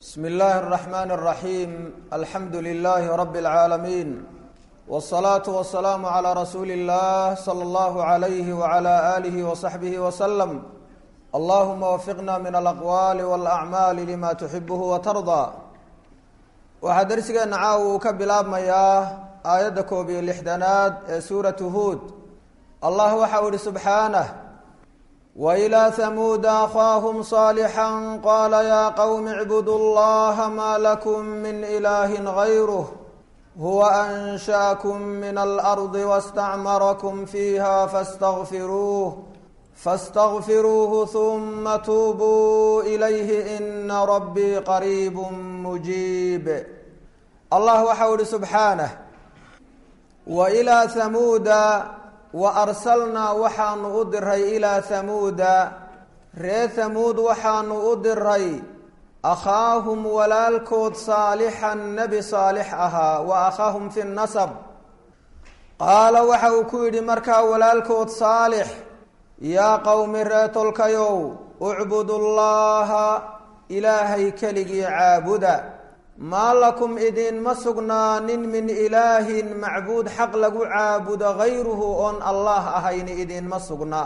بسم الله الرحمن الرحيم الحمد لله رب العالمين والصلاة والسلام على رسول الله صلى الله عليه وعلى آله وصحبه وسلم اللهم وفقنا من الأقوال والأعمال لما تحبه وترضى وحدرسنا عاو كبلاب مياه آيات كوبي الإحدانات سورة هود الله وحول سبحانه وإلى ثمود أخاهم صالحا قال يا قوم اعبدوا الله ما لكم من إله غيره هو أنشأكم من الأرض واستعمركم فيها فاستغفروه ثم توبوا إليه إن ربي قريب مجيب الله وحول سبحانه وإلى ثمود وأرسلنا وحان أدري إلى ثمود ري ثمود وحان أدري أخاهم ولالكود صالحا نبي صالح أها وأخاهم في النسب قال وحو كويد مركا ولالكود صالح يا قوم ريت الكيو اعبدوا الله إلهي كلي عابدا ما لكم إذن مسقنان من إله معبود حق لقو عابد غيره أن الله أهين إذن مسقنا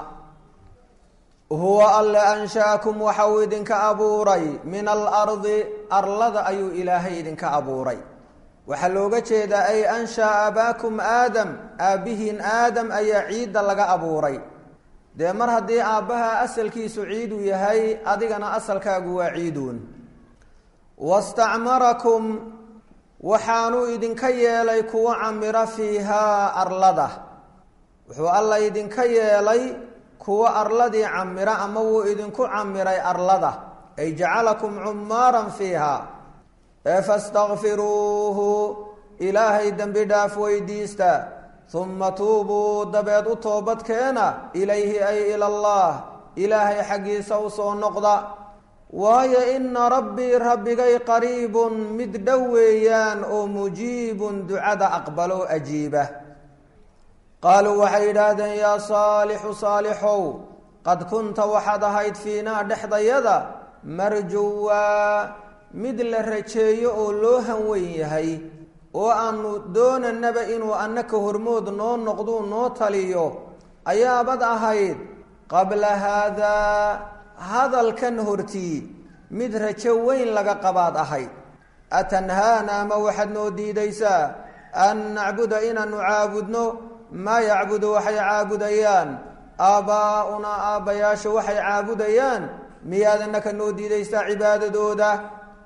هو اللي أنشأكم وحويد كأبوري من الأرض أرلد أي إلهي إذن كأبوري وحلوغة شيدا أي أنشأ أباكم آدم آبهن آدم أي عيد لغا أبوري دي مرها دي آبها أسل كي سعيد يهي أديغنا أسل كاقوا عيدون واستعمركم وحانو إذن كيالي كوا عمر فيها أرلده وحو الله إذن كيالي كوا أرلدي عمر أمو إذن كو عمري أرلده أي جعلكم عمارا فيها فاستغفروه إلهي دنبداف ويديستا ثم توبوا دبيض توبت كينا إليه أي إلى الله إلهي حقي سوسو نقضى واي إن ربي قريب مدويان أو مجيب دعاء أقبلوا أجيبه قالوا وحيدادا يا صالحو قد كنت وحد هيد فينا دحض يدا مرجوا مثل الرجي أو لوها ويهي وأن دون النبأ وأنك هرمود نو نقضو نو تليو أيا بدأ هيد قبل هذا الكنهرتي مدر جوين لغا قباد أحي أتنهانا موحد نودي ديسا أن نعبد إنا نعابدنو ما يعبد وحي عابديان آباؤنا آبياش وحي عابديان مياد أنك نودي ديسا عبادة دودا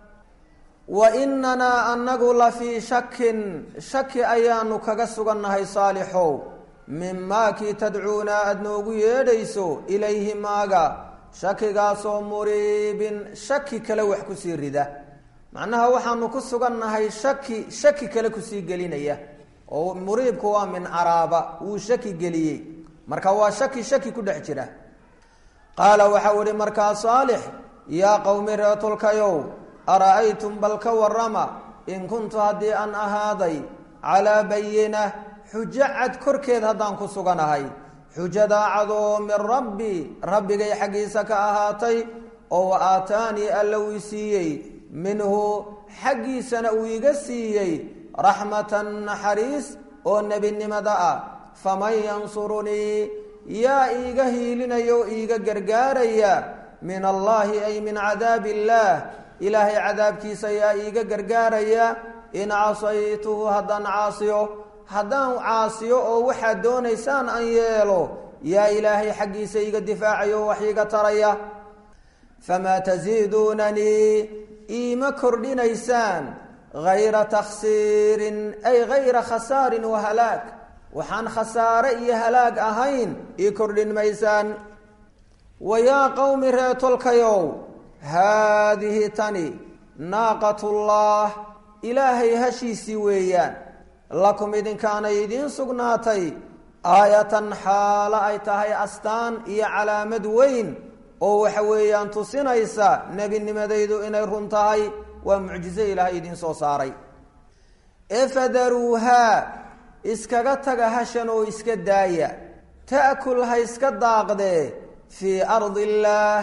وإننا أن نقول في شك أيان كغسغنهي صالحو مما كي تدعونا أدنوغو يديسو إليه ماغا shakigaasoo muriibin shaki kale wax ku sii rida macnaha waxaanu ku sugannahay shaki kale ku sii gelinaya oo muriibku waa min araaba uu shaki geliyay marka waa shaki ku dhex jira qaala waxa wari markaa saalix yaa qawmi raatulkayow araaytum balka warama in kuntu haddii an ahaaday calaa bayina xujacad korkeed haddaan ku suganahay حجدا عضو من ربي جاي حقيسة كأهاتي أو آتاني اللويسيي منه حقيسة نويقسيي رحمة حريس أو النبي النمداء فمن ينصرني يا إيقهي لنا يو إيقا قرقاريا من الله أي من عذاب الله إلهي عذاب كيسا يا إيقا قرقاريا إن عصيته هدان عاصيه haddaan caasiyo oo waxaad doonaysaan an yeelo yaa ilaahay xaggiisa iga difaacayo wax iga taraya famaa taziidunanii iima kordhinaysaan hayra takhsiirin ay hayra khasaarin wa halaag waxaan khasaare iyo halaag ahayn ii kordhin maysaan wayaa qawmi reetolkayow haadihi tani naaqatullah ilaahay hashiisii weeyaan lakum idinkaana idiin sugnaatay aayatan xaala ay tahay astaan iyo calaamad weyn oo waxa weeyaan tusinaysa nebinimadaydu inay run tahay waa mucjizo ilaahay idiin soo saaray efadaruuhaa iskaga taga hashan oo iska daaya ta'kul ha iska daaqdee fii ardi illaah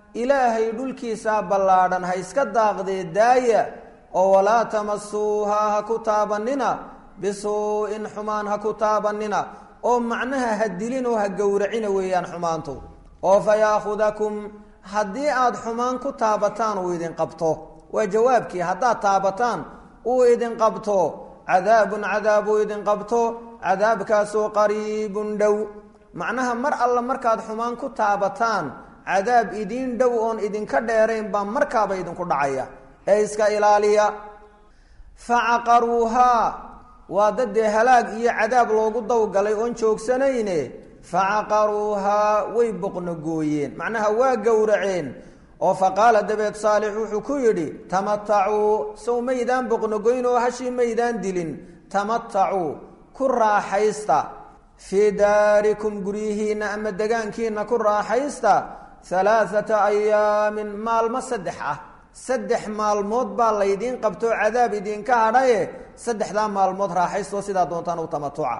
ilaahay dhulkiisaa ballaadhan ha iska daaqdee daaya oo walaa tamasuuhaa ha ku taabanina bisuu'in xumaan ha ku taabanina oo macnaha ha dilin oo ha gowracina weeyaan xumaantu oo fa yaakhudakum haddii aada xumaan ku taabataan uu idin qabto waa jawaabkii haddaad taabataan uu idin qabto cadaabun cadaab uu idin qabto cadaabkaasoo qariibun dhow macnaha mar alla markaad xumaan ku taabataan cadaab idiin dhow oon idinka dheerayn baa markaaba idinku dhacaya ee iska ilaaliya facaqaruuhaa waa daddee halaag iyo cadaab loogu dawgalay oon joogsanayne facaqaruuhaa way boqnogooyeen macnaha waa gowraceen oo faqaala dabeed saalix wuxuu ku yidhi tamatacuu sow maydaan boqnogoyn oo hashii maydaan dilin tamatacuu ku raaxaysta fii daarikum guryihiinna ama degaankiina ku raaxaysta 3 ayaamin maalmo 3 ah 3 maalmood baa laydiin qabto cadaab idinka hadhaye 3daa maalmood raaxaystoo sidaa doontaan u tamatuca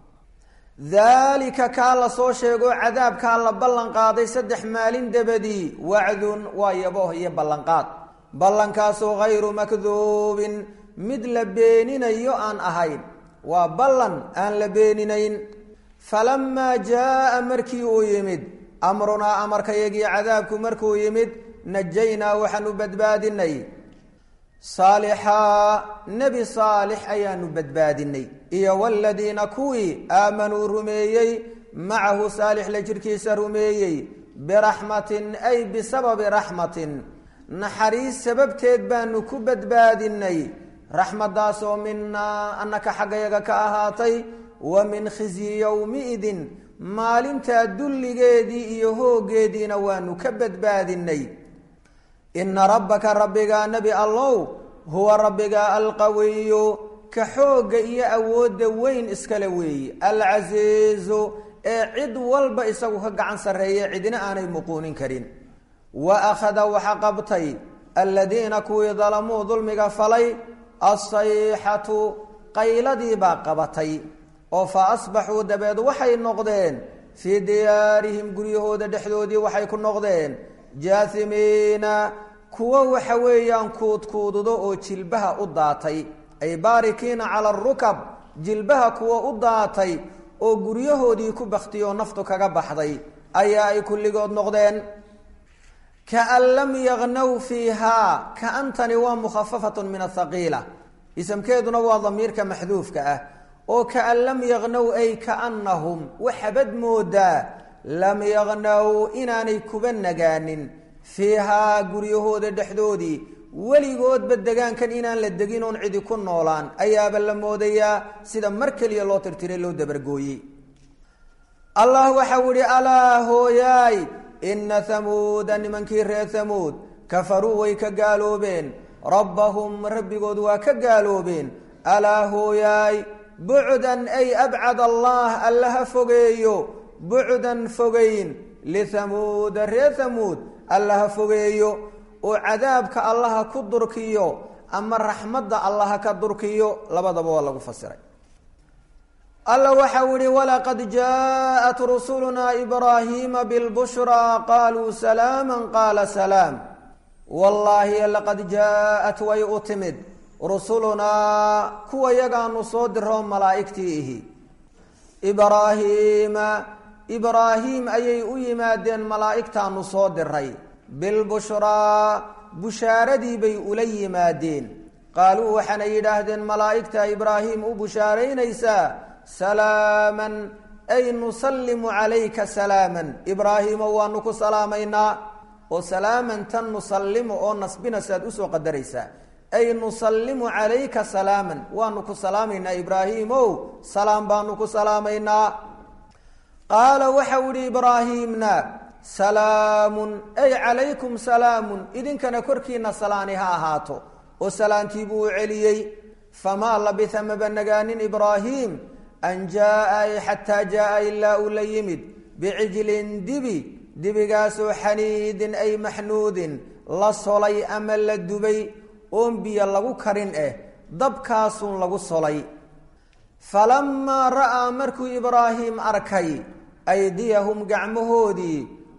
daalika kaa la soo sheego cadaabkaa la ballan qaaday 3 maalin dabadii wacdun waa yabooh iyo ballanqaad ballankaasoo hayru makduubin mid la beeninayo aan ahayn waa ballan aan la beeninayn falamaa jaa markii uu yimid amrunaa amarkayagii cadaabku markuu yimid najaynaa waxaanu badbaadinay saalixaa nebi saalix ayaanu badbaadinay iyo waladiina kuwii aamanuu rumeeyey macahu saalix la jirkiisa rumeeyey biraxmatin ay bisababi raxmatin naxariis sababteed baanu ku badbaadinay raxmadaasoo minaa annaka xaggayaga ka ahaatay wa min khizyi yowmiidin maalintaa dulligeedii iyo hooggeediina waanu ka badbaadinay ina rabbaka rabbigaa nebi allow huwa rabbigaa alqawiyu ka xoogga iyo awoodda weyn iskale weeye alcasiizu ee cid walba isagu ka gacan sarreeye cidina aanay muquunin karin wa akhada waxa qabtay aladiina kuwii dalamuu dulmiga falay assayxatu qayladii baa qabatay oo fa asbaxuu dabeed waxay noqdeen fii diyaarihim guryahooda dhexdoodii waxay ku noqdeen jaasimiina kuwo waxa weeyaan kuudkuududo oo jilbaha u daatay ay baarikiina cala arukab jilbaha kuwo u daatay oo guryahoodii ku baktiyoo naftu kaga baxday ayaa ay kulligood noqdeen kaan lam yagnaw fiihaa kaantani waa mukhafafatun min athaqiila isamkeeduna waa damiirka maxduufka ah oo kaan lam yagnaw ay kaanahum waxabad moodaa lam yagnaw inaanay kuba nagaanin fiihaa guryahooda dhexdoodii weligoodba degaankan inaan la degin oon cidi ku noolaan ayaaba la moodayaa sida mar keliya loo tirtiray loo dabargooyey allah waxau ihi alaa hooyaay ina hamuuda nimankii reer hamuud kafaruu way ka gaaloobeen rabbahum rabbigood waa ka gaaloobeen alaa hooyaay bucdan ay abcad allah allaha fogeeyo bucdan fogeyn lithamuuda reer hamuud allaha fogeeyo oo cadaabka allaha ku durkiyo ama raxmadda allaha ka durkiyo labadaba waa lagu fasiray alla waxau ihi walaqad jaaءat rusulunaa ibraahiima bilbushraa qaaluu salaama qaala salaam wallaahi laqad jaaءat way u timid rusulunaa kuwa yagaanu soo diroo malaa'igtii ihi ibraahiim ayay u yimaadeen malaa'igtaanu soo diray bilbushraa bushaaradii bay ula yimaadeen qaaluu waxaana yidhaahdeen malaa'igta ibraahiim u bushaaraynaysaa salaaman ay nusallimu calayka salaaman ibraahiimo waanu ku salaamaynaa oo salaaman tan nusallimu oo nasbina saad usoo qadaraysaa ay nusallimu calayka salaaman waanu ku salaamaynaa ibraahiimow salaam baanu ku salaamaynaa qaala waxau ihi ibraahiimna salaamun ay calaykum salaamun idinkana korkiina salaani ha ahaato oo salaantii buu u celiyey famaa labitha maba nagaanin ibraahiim an jaa'a ay xataa jaa'a ilaa uu la yimid bicijlin dibigaasoo xaniidin ay maxnuudin la solay ama la dubay oon biyo lagu karin dabkaasuun lagu solay falamaa ra'aa markuu ibraahiim arkay aydiyahum gacmahoodii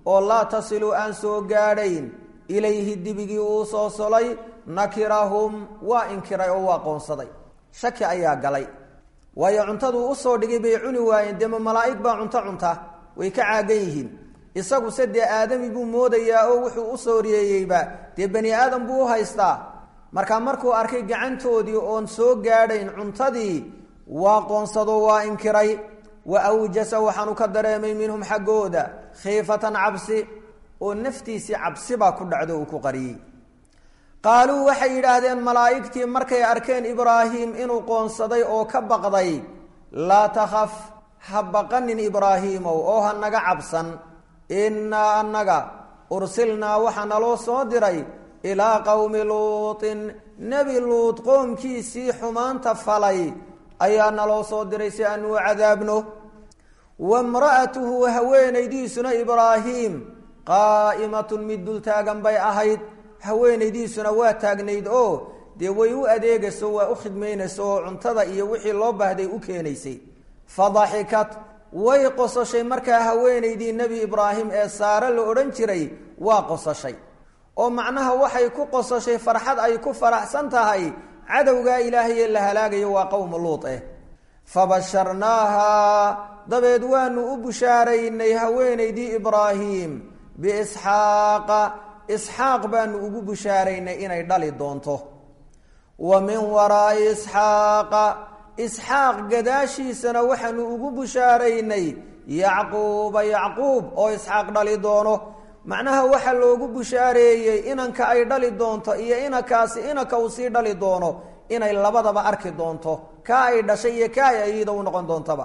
oo laa tasilu aan soo gaadhayn ilayhi dibigii uu soo solay nakirahum waa inkiray oo waa qoonsaday shaki ayaa galay waayo cuntaduu usoo dhigay bay cuni waayeen dee ma malaa'ig baa cunta way ka caagan yihiin isagu se dee aadami buu moodayaa oo wuxuu usoo riyeeyeyba dee bani aadam buu u haystaa markaa markuu arkay gacantoodii oon soo gaadhayn cuntadii waa qoonsado waa inkiray wa awjasa waxaanu ka dareemay minhum xaggooda khiifatan cabsi oo naftiisii cabsi baa ku dhacdo uu ku qariyey qaaluu waxay yidhaahdeen malaa'igtii markay arkeen ibraahim inuu qoonsaday oo ka baqday laa takhaf ha baqanin ibraahiimow oo ha naga cabsan innaa annaga ursilnaa waxaa naloo soo diray ilaa qowmi luutin nebi luut qoomkiisii xumaanta falay ayaa naloo soo diray si aanu cadaabno wamra'atuhu haweenaydiisuna ibraahiim qaa'imatun mid dul taagan bay ahayd haweenaydiisuna waa taagnayd oo dee way u adeegayso waa u khidmaynayso oo cuntada iyo wixii loo baahday u keenaysay fadaxikat way qososhay markaa haweenaydii nebi ibraahim ee saare la odhan jiray waa qososhay oo macnaha waxay ku qososhay farxad ay ku faraxsan tahay cadowgaa ilaahay ee la halaagayo waa qowmu luut fabasharnaaha dabeed waanu u bushaaraynay haweenaydii ibraahim biisxaaqa isxaaq baanu ugu bushaaraynay inay dhali doonto wa min waraa'i isxaaqa isxaaq gadaashiisana waxaanu ugu bushaaraynay yacquuba yacquub oo isxaaq dhali doono macnaha waxa loogu bushaareeyey inanka ay dhali doonto iyo inankaasi inanka uu sii dhali doono inay labadaba arki doonto ka ay dhashay iyo ka ay ayida u noqon doontaba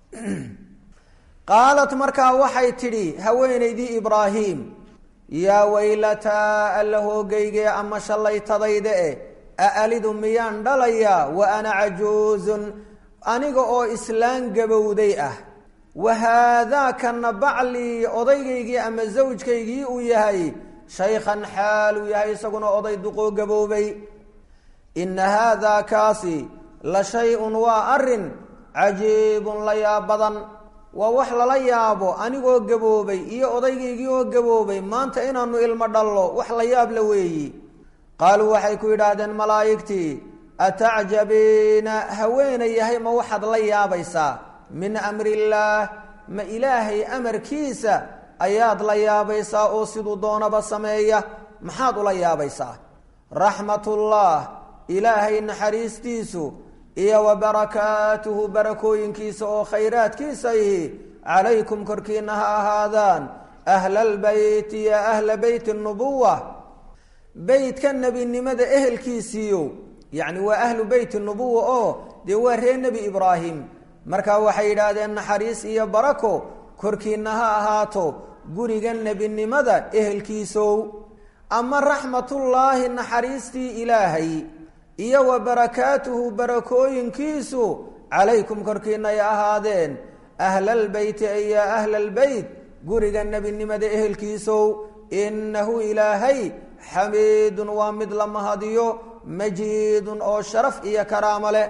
qaalat markaa waxay tidhi haweenaydii ibraahim yaa waylataa alla hoogayge ama shallaytadayda aalidu miyaan dhalayaa wa ana cajuuzun aniga oo islaan gabowday ah wa haadaakana baclii odaygaygii ama zawjkaygii uu yahay shaykhan xaal uu yahay isaguna oday duqoo gaboobay inna haadaa kaasi la shay-un waa arrin cajiibun la yaab badan waa wax lala yaabo anigoo gaboobay iyo odaygaygii oo gaboobay maanta inaanu ilmo dhallo wax la yaab la weeyi qaaluu waxay ku yidhaahdeen malaa'igtii atacjabiina haweenay yahay ma waxaad la yaabaysaa min amrillaah ma ilaahay amarkiisa ayaad la yaabaysaa oo siduu doonaba sameeya maxaad ula yaabaysaa raxmatullah ilaahay naxariistiisu iyo wa barakaatuhu barakooyinkiisa oo khayraadkiisa ihi calaykum korkiina ha ahaadaan ahlalbeyti ya ahla beyti nubuwa beytka nebinimada ehelkiisiiyo yacni waa ahlu beyti nubuwa oo dee waa reer nebi ibraahim markaa waxay yidhaahdeen naxariis iyo barako korkiina ha ahaato guriga nebinimada ehelkiisow ama raxmatullaahi naxariistii ilaahay iyo wa barakaatuhu barakooyinkiisu calaykum korkiina ay ahaadeen ahlalbeyti ay yaa ahlalbeyt guriga nebinimada ehelkiisow innahu ilaahay xamiidun waa mid la mahadiyo majiidun oo sharaf iyo karaamo leh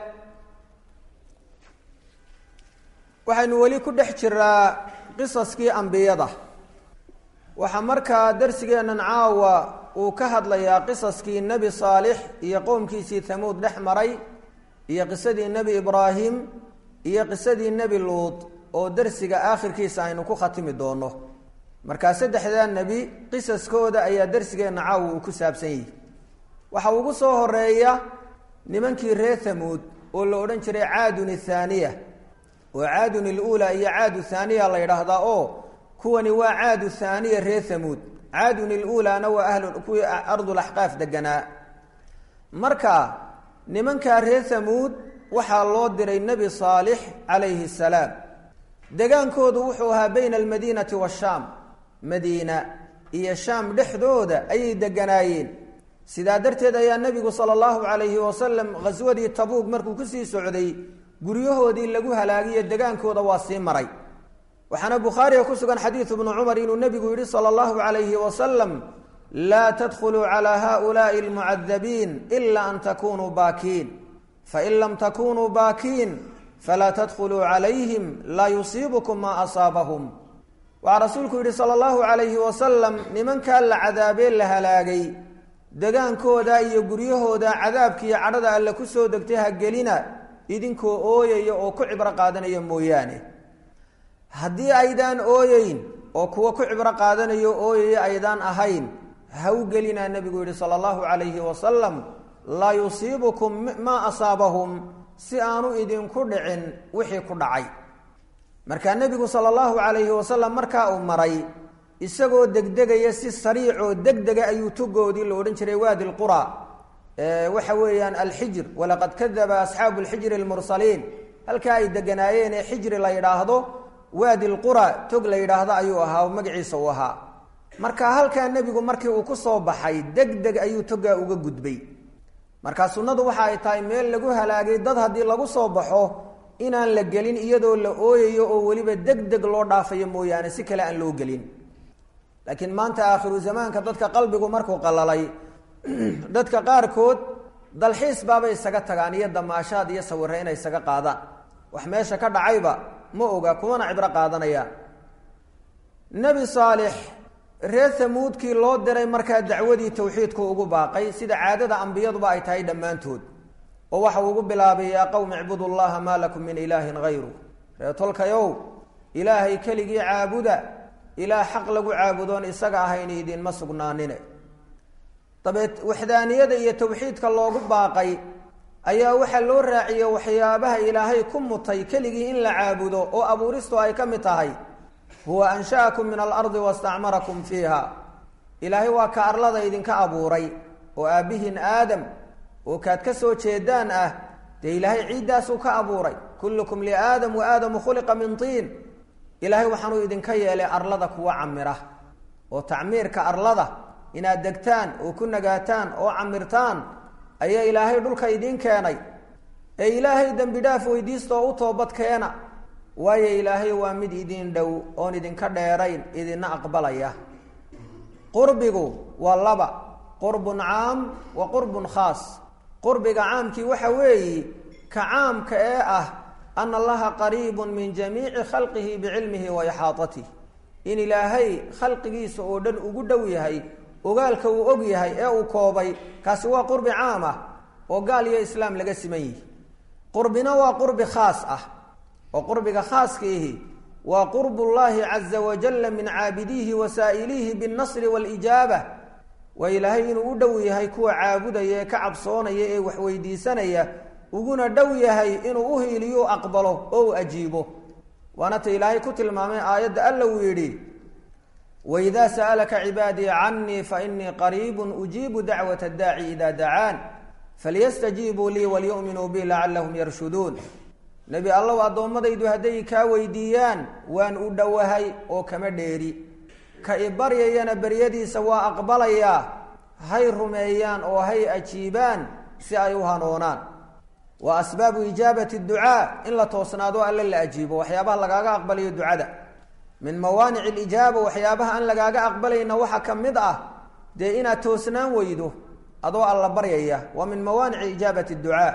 waxaynu weli ku dhex jiraa qisaskii ambiyada waxaa markaa darsigeennan caawa uu ka hadlayaa qisaskii nebi saalix iyo qowmkiisii hamuud dhex maray iyo qisadii nebi ibraahim iyo qisadii nebi luut oo darsiga aakhirkiisa aynu ku khatimi doono markaa saddexdaa nebi qisaskooda ayaa darsigeenna caawa uu ku saabsan yihi waxa ugu soo horeeya nimankii reer hamuud oo la odhan jiray caadun ithaaniya oo caadun iluulaa iyo caadu thaaniya la yidhaahdaa oo kuwani waa caadu thaaniya reer hamuud caadun iluulaana waa ahlu kuwii ardulaxqaaf deganaa marka nimankaa reer hamuud waxaa loo diray nebi saalix calayhi salaam degaankoodu wuxuu ahaa bayna almadiinati waashaam madiina iyo shaam dhexdooda ayay deganaayeen sidaa darteed ayaa nebigu sala allahu calayhi wasalam khaswadii tabuug markuu kusii socday guryahoodii lagu halaagiyo degaankooda waa sii maray waxaana bukhaariga ku sugan xadiidu bnu cumar inuu nebigu yidhi sala allahu calayhi wasalam laa tadkhuluu calaa haulaai almucadabiin ila an takunuu baakiin fain lam takunuu baakiin falaa tadkhuluu calayhim laa yusiibukum maa asaabahum ورسولك يقول صلى الله عليه وسلم لمن كان لعذابين لهلاقي دغانكودا iyo guryahooda cadaabkiyo cadhada alla ku soo degtay ha gelina idinkoo ooyaya oo ku cibro qaadanaya mooyaane haddii aydan ooyayn oo kuwa ku cibro qaadanayo ooyaya aydan ahayn ha u gelina nabigu yiri sallallahu alayhi wasallam la yusibukum ma asabahum si aanu idinku dhicin wixii ku dhacay marka nabigu sallallahu alayhi wasallam marka uu maray isagoo degdegaya si sariic oo degdega ayuu togoodii loo oran jiray waadi alqura waxa weeyaan alhijr walaqad kadaba ashabu alhijr almursalin halka ay deganaayeen hijr la yiraahdo waadi alqura tog la yiraahdo ayuu ahaa magaciisa uu ahaa marka halka nabigu markii uu ku soo baxay degdeg ayuu toga uga gudbay marka sunnadu waxa ay tahay meel lagu halaagay dad hadii lagu soo baxo inaan la gelin iyadoo la ooyayo oo waliba degdeg loo dhaafayo mooyaane si kale aan loo gelin laakiin maanta aakhiru zamaanka dadka qalbigu markuu qalalay dadka qaar kood dalxiis baaba isaga tagaan iyo damaashaad iyo sawirro inay isaga qaadaan wax meesha ka dhacayba ma oga kumana cibro qaadanaya nabi saalix reer thamuudkii loo diray markaa dacwadii tawxiidku ugu baaqay sida caadada anbiyaduba ay tahay dhammaantood oo waxa uu ugu bilaabay yaa qawmi ibudullaha ma lakum min ilaahin ghayru reetolkayow ilaahay keligii caabuda ilaa xaq lagu caabudoon isaga ahayn idin ma sugnaanine tabeet wahdaaniyada iyo tawxiidka loogu baaqay ayaa waxa loo raaciyay waxyaabaha ilaahay ku mutay keligii in la caabudo oo abuuristo ay ka mid tahay huwa anshaakum min al-ardi wasta'marakum fiha ilaahay waa ka arlada idinka abuuray oo aabihin aadam oo kaad ka soo jeedaan ah de ilaahay ciidaas uu ka abuuray kullukum li aadam wa aadam khuliqa min tiin ilaahay waxaanu idinka yeelay arlada kuwa camira oo tacmiirka arlada inaad degtaan oo ku nagaataan oo camirtaan ayaa ilaahay dhulka idin keenay ee ilaahay dambi dhaaf weydiisto oo u toobad keena waayo ilaahay waa mid idin dhow oon idinka dheerayn idina aqbalaya qurbigu waa laba qurbun caam wa qurbun khaas qurbiga caamkii waxa weeye ka caamka ee ah أن الله قريب من جميع خلقه بعلمه وإحاطته إن إلهي خلقه سؤدن وقدويهي وقالك وأقيهي أو كوبي كسوا قرب عامة وقال يا إسلام لقسميه قربنا وقرب خاصة وقرب خاص كيه وقرب الله عز وجل من عابديه وسائليه بالنصر والإجابة وإلهي وقدويهي كو عابده كعب صوني وحويدي سنيه uguna dhow yahay inuu u hiiliyo aqbalo oo ajiibo waana ilaahay ku tilmaamay aayada alla uu yiri وإذا سألك عبادي عني فإني قريب أجيب دعوة الداعي إذا دعان فليستجيبوا لي وليؤمنوا بي لعلهم يرشدون نبي الله وأضمديدو هدي كا ويديان وان ودوهي او كما ديري كإبريانا بريدي سواء أقبليا هاي رميان او هاي أجيبان سي أيها نونان وأسباب إجابة الدعاء إلا توصنادوا ألا لا أجيبوا وحيابها لقاقا أقبلي الدعاء من موانع الإجابة وحيابها أن لقاقا أقبلي نوحا كمدأة دي إنا توصنان ويدو أضوء الله بريئة ومن موانع إجابة الدعاء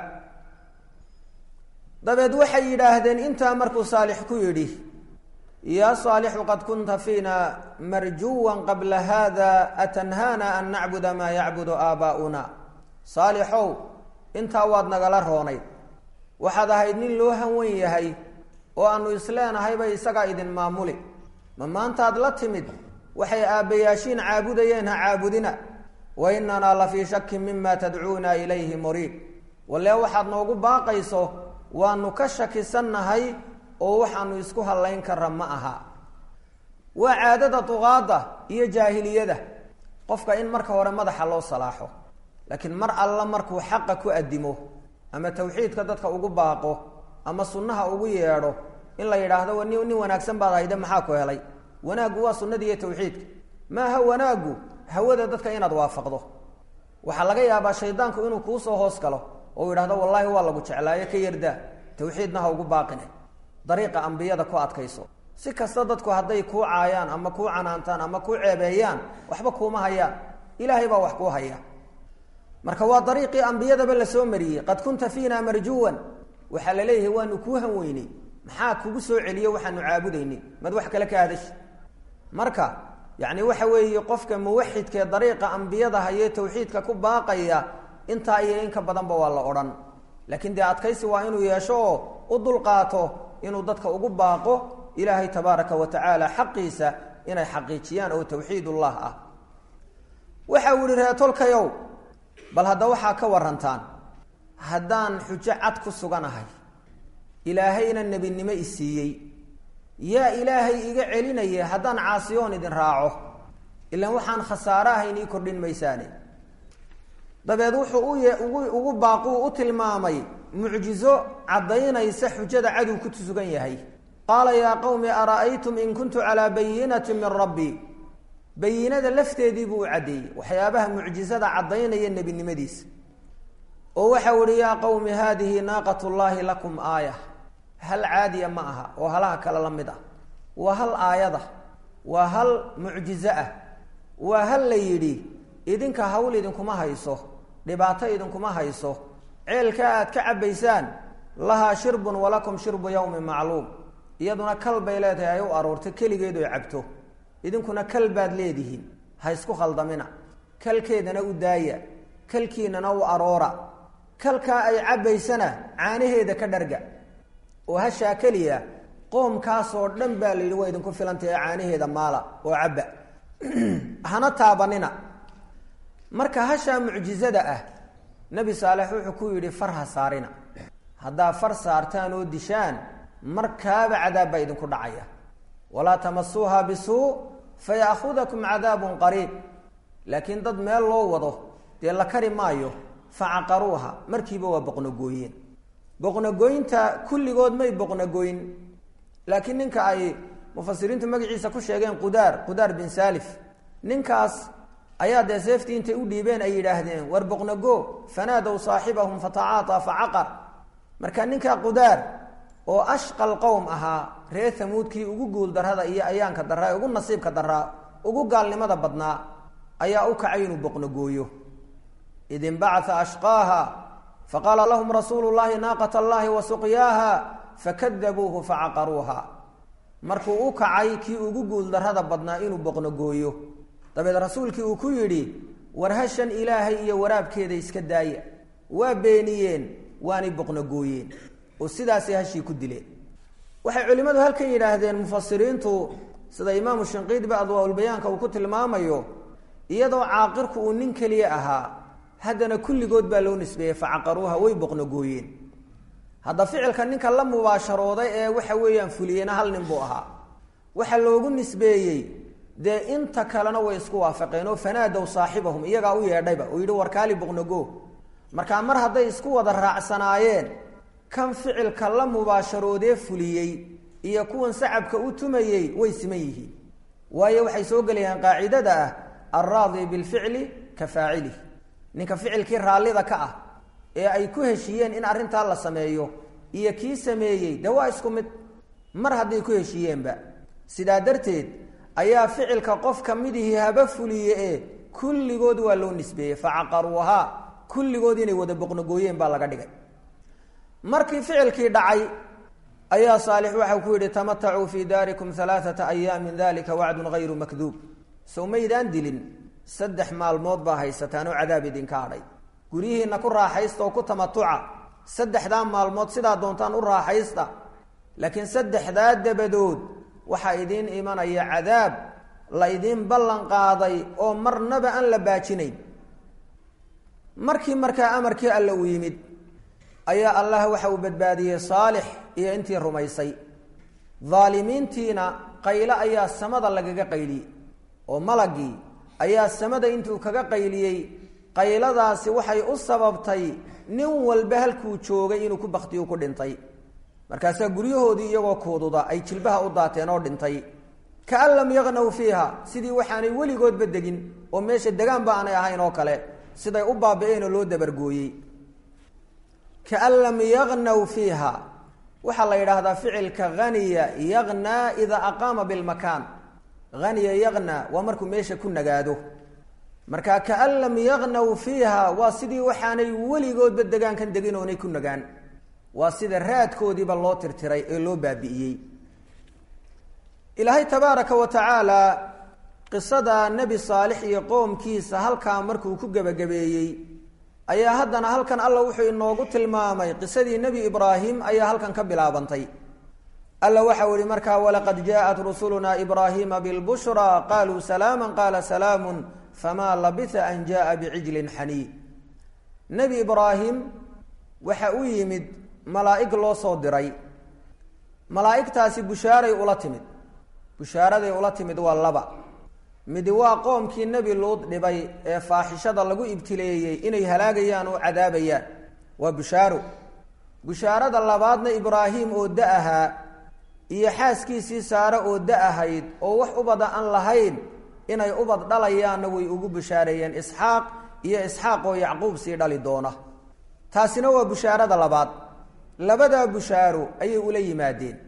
ضبد وحي لهدين انت مركو صالح كيري يا صالح قد كنت فينا مرجوا قبل هذا أتنهانا أن نعبد ما يعبد آباؤنا صالحو inta waad nagala roonay waxaad ahayd nin loo hanweyn yahay oo aanu isleenahay bay isaga idin maamuli ma maanta aad la timid waxay aabayaashin caabudayeen ha caabudina wa inna la fi shakkin mimma tad'una ilayhi murib wala waxaad noogu baaqayso waanu ka shakisanahay oo waxaanu isku halayn karra ma aha waa caadada tuqaada iyo jaahiliyada qofka in marka hore madaxa loo salaaxo لكن مر الله مركو حق كو ادمو اما توحيدka dadka ugu baaqo ama sunnaha ugu yeero in la yiraahdo wani wanaagsan baad hayda maxaa ku helay wanaagu waa sunnadii tawxiidka ma ha wanaagu hawada dadka inaad waafaqdo waxa laga yaabaa shaydaanku inuu ku soo hoos galo oo yiraahdo wallahi waa lagu jeclaayo ka yarda tawxiidna ha ugu baaqinay dariiqa anbiyada ku adkayso si kasta dadku haday ku caayaan ama ku canaantaan ama ku ceebeeyaan waxba kuma hayaan ilaahay baa wax ku haya marka waa dariiqi anbiyada bal soo mariyay qad kunta fiina marjuwan waxa la leeyahay waanu ku hanweynay maxaa kugu soo celiyo waxaanu caabudaynay mad wax kale ka hadash marka yani waxa weeye qofka muwaxidka dariiqa ambiyada haye tawxiidka ku baaqaya inta iyo in ka badanba waa la odhan laakiin dee adkaysi waa inuu yeesho oo u dulqaato inuu dadka ugu baaqo ilaahay tabaaraka wa tacaala xaqiisa inay xaqiijiyaan oo tawxiidullah ah waxa uu yidhi reetolkayow bal hadda waxaa ka warantaan haddaan xujo cad ku suganahay ilaahayna nebinimo i siiyey yaa ilaahay iga celinaya haddaan caasiyoon idin raaco ilaan waxaan khasaare ahayn ii kordhin maysaane dabeed wuxuu ugu baaquu u tilmaamay mucjizo caddaynaysa xujada cadow ku sugan yahay qaala yaa qawmi ara'aytum in kuntu calaa bayinati min rabbii bayinada lafteedii buu u caddeeyey waxyaabaha mucjizada caddaynaya nebinimadiisa oo waxa uhi yaa qawmi haadihi naaqat llaahi lakum aaya hal caadiya ma aha oo halaha kale la mid ah waa hal aayada waa hal mucjizo ah waa hal la yidhi idinka hawl idinkuma hayso dhibaato idinkuma hayso ceelka aad ka cabbaysaan lahaa shirbun walakum shirbu yawmin macluum iyaduna kal bay leedahay ay u aroortay keligeed oy cabto idinkuna kal baad leedihiin ha isku khaldamina kalkeedana u daaya kalkiinana u aroora kalkaa ay cabbaysana caanaheeda ka dharga oo hashaa keliya qoomkaasoo dhan baa la yidhi waa idinku filantay ee caanaheeda maala oo cabba hana taabanina marka hashaa mucjizada ah nebi saalex wuxuu ku yidhi far ha saarina haddaa far saartaan oo dishaan markaaba cadaab baa idinku dhacaya walaa tamasuuha bisuu faya'khudakum cadaabun qariib laakiin dad meel loo wado dee la kari maayo facaqaruuha markiiba waa boqnogooyeen boqnogooynta kulligood may boqnogoyn laakiin ninka ay mufasiriintu magaciisa ku sheegeen qudaar bin salif ninkaas ayaa dee seeftii intay u dhiibeen ay yidhaahdeen war boqnogo fanaadow saaxibahum fatacaataa facaqar marka ninkaa qudaar oo ashqal qowm ahaa reer hamuudkii ugu guul darrada iyo ayaanka darraa ugu nasiibka darraa ugu gaalnimada badnaa ayaa u kacay inuu boqnogooyo id inbacaa ashqaaha faqaala lahum rasuulu llahi naaqat allahi wa suqyaaha fakadabuuhu facaqaruuha markuu u kacay kii ugu guul darrada badnaa inuu boqnogooyo dabeed rasuulkii uu ku yidhi war hashan ilaahay iyo waraabkeeda iska daaya waa beeniyeen waanay boqnogooyeen oo sidaasay hashii ku dileen waxay culimmadu halkan yidhaahdeen mufasiriintu sida imaamu shinqiidba adwaaulbayaanka uu ku tilmaamayo iyadoo caaqirku uu nin keliya ahaa haddana kulligood baa loo nisbeeyey facaqaruuha way boqnogooyeen hadda ficilka ninka la mubaasharooday ee waxa weeyaan fuliyeyna hal nin buu ahaa waxa loogu nisbeeyey dee inta kalena way isku waafaqeen oo fanaadow saaxibahum iyagaa u yeedhayba oo yidhi warkaali boqnogo markaa mar hadday isku wada raacsanaayeen kan ficilka la mubaasharoodee fuliyey iyo kuwan sacabka u tumayey way siman yihiin waayo waxay soo gelayaan qaacidada ah alraadi bilficli ka faacilih ninka ficilkii raallida ka ah ee ay ku heshiiyeen in arrintaa la sameeyo iyo kii sameeyey dee waa isku mid mar hadday ku heshiiyeenba sidaa darteed ayaa ficilka qof ka midihii haba fuliye ee kulligood waa loo nisbeeyey facaqaruuhaa kulligood inay wada boqnogooyeen baa laga dhigay markii ficilkii dhacay ayaa saalix waxau ku yidhi tamatacuu fii daarikum 3 ayaamin dalika wacdun hayru makduub sow maydaan dilin 3 maalmood baa haysataan oo cadaab idinka hadhay guryihiina ku raaxaysta oo ku tamatuca 3 maalmood sidaa doontaan u raaxaysta laakiin 3 dabadood waxaa idiin imanaya cadaab la idiin ballan qaaday oo marnaba aan la baajinayn markaa amarkii alla u yimid ayaa allah waxa uu badbaadiyey saalix iyo intii rumaysay dhaalimiintiina qaylo ayaa samada lagaga qayliyey oo malagii ayaa samada intuu kaga qayliyey qayladaasi waxay u sababtay nin walba halkuu joogay inuu ku baktiyo ku dhintay markaasaa guryahoodii iyagoo kuududa ay jilbaha u daateen oo dhintay kaan lam yaqnaw fiiha sidii waxaanay weligoodba degin oo meesha degaanba aanay ahayn oo kale siday u baabi'een oo loo dabargooyey kaan lam yaqnaw fiiha waxaa la yidhaahdaa ficilka haniya yaqnaa idaa aqaama bilmakaan haniya yaqnaa waa markuu meesha ku nagaado marka kaan lam yaqnaw fiiha waa sidii waxaanay weligoodba degaankan degin oonay ku nagaan waa sida raadkoodiiba loo tirtiray ee loo baabi'iyey ilaahay tabaaraka wa tacaala qisada nebi saalix iyo qoomkiisa halkaa markuu ku gebagabeeyey ayaa haddana halkan alla wuxuu inoogu tilmaamay qisadii nebi ibraahim ayaa halkan ka bilaabantay alla waxau ihi markaa walaqad jaaءat rusulunaa ibraahiima bilbushraa qaluu salaama qaala salaamu famaa labisa an jaءa bicijlin xaniid nebi ibraahim waxa u yimid malaa'ig loo soo diray malaa'igtaasi bushaaray ula timid bushaaraday ula timid waa laba midi waa qoomkii nebi luud dhibay ee faaxishada lagu ibtileeyey inay halaagayaan oo cadaabayaan waa bushaaro bushaarada labaadna ibraahim oo da ahaa iyo xaaskiisii saare oo da ahayd oo wax ubada aan lahayn inay ubad dhalayaanna way ugu bushaareeyeen isxaaq iyo isxaaq oo yacquub sii dhali doona taasina waa bushaarada labaad labadaa bushaaro ayay ula yimaadeen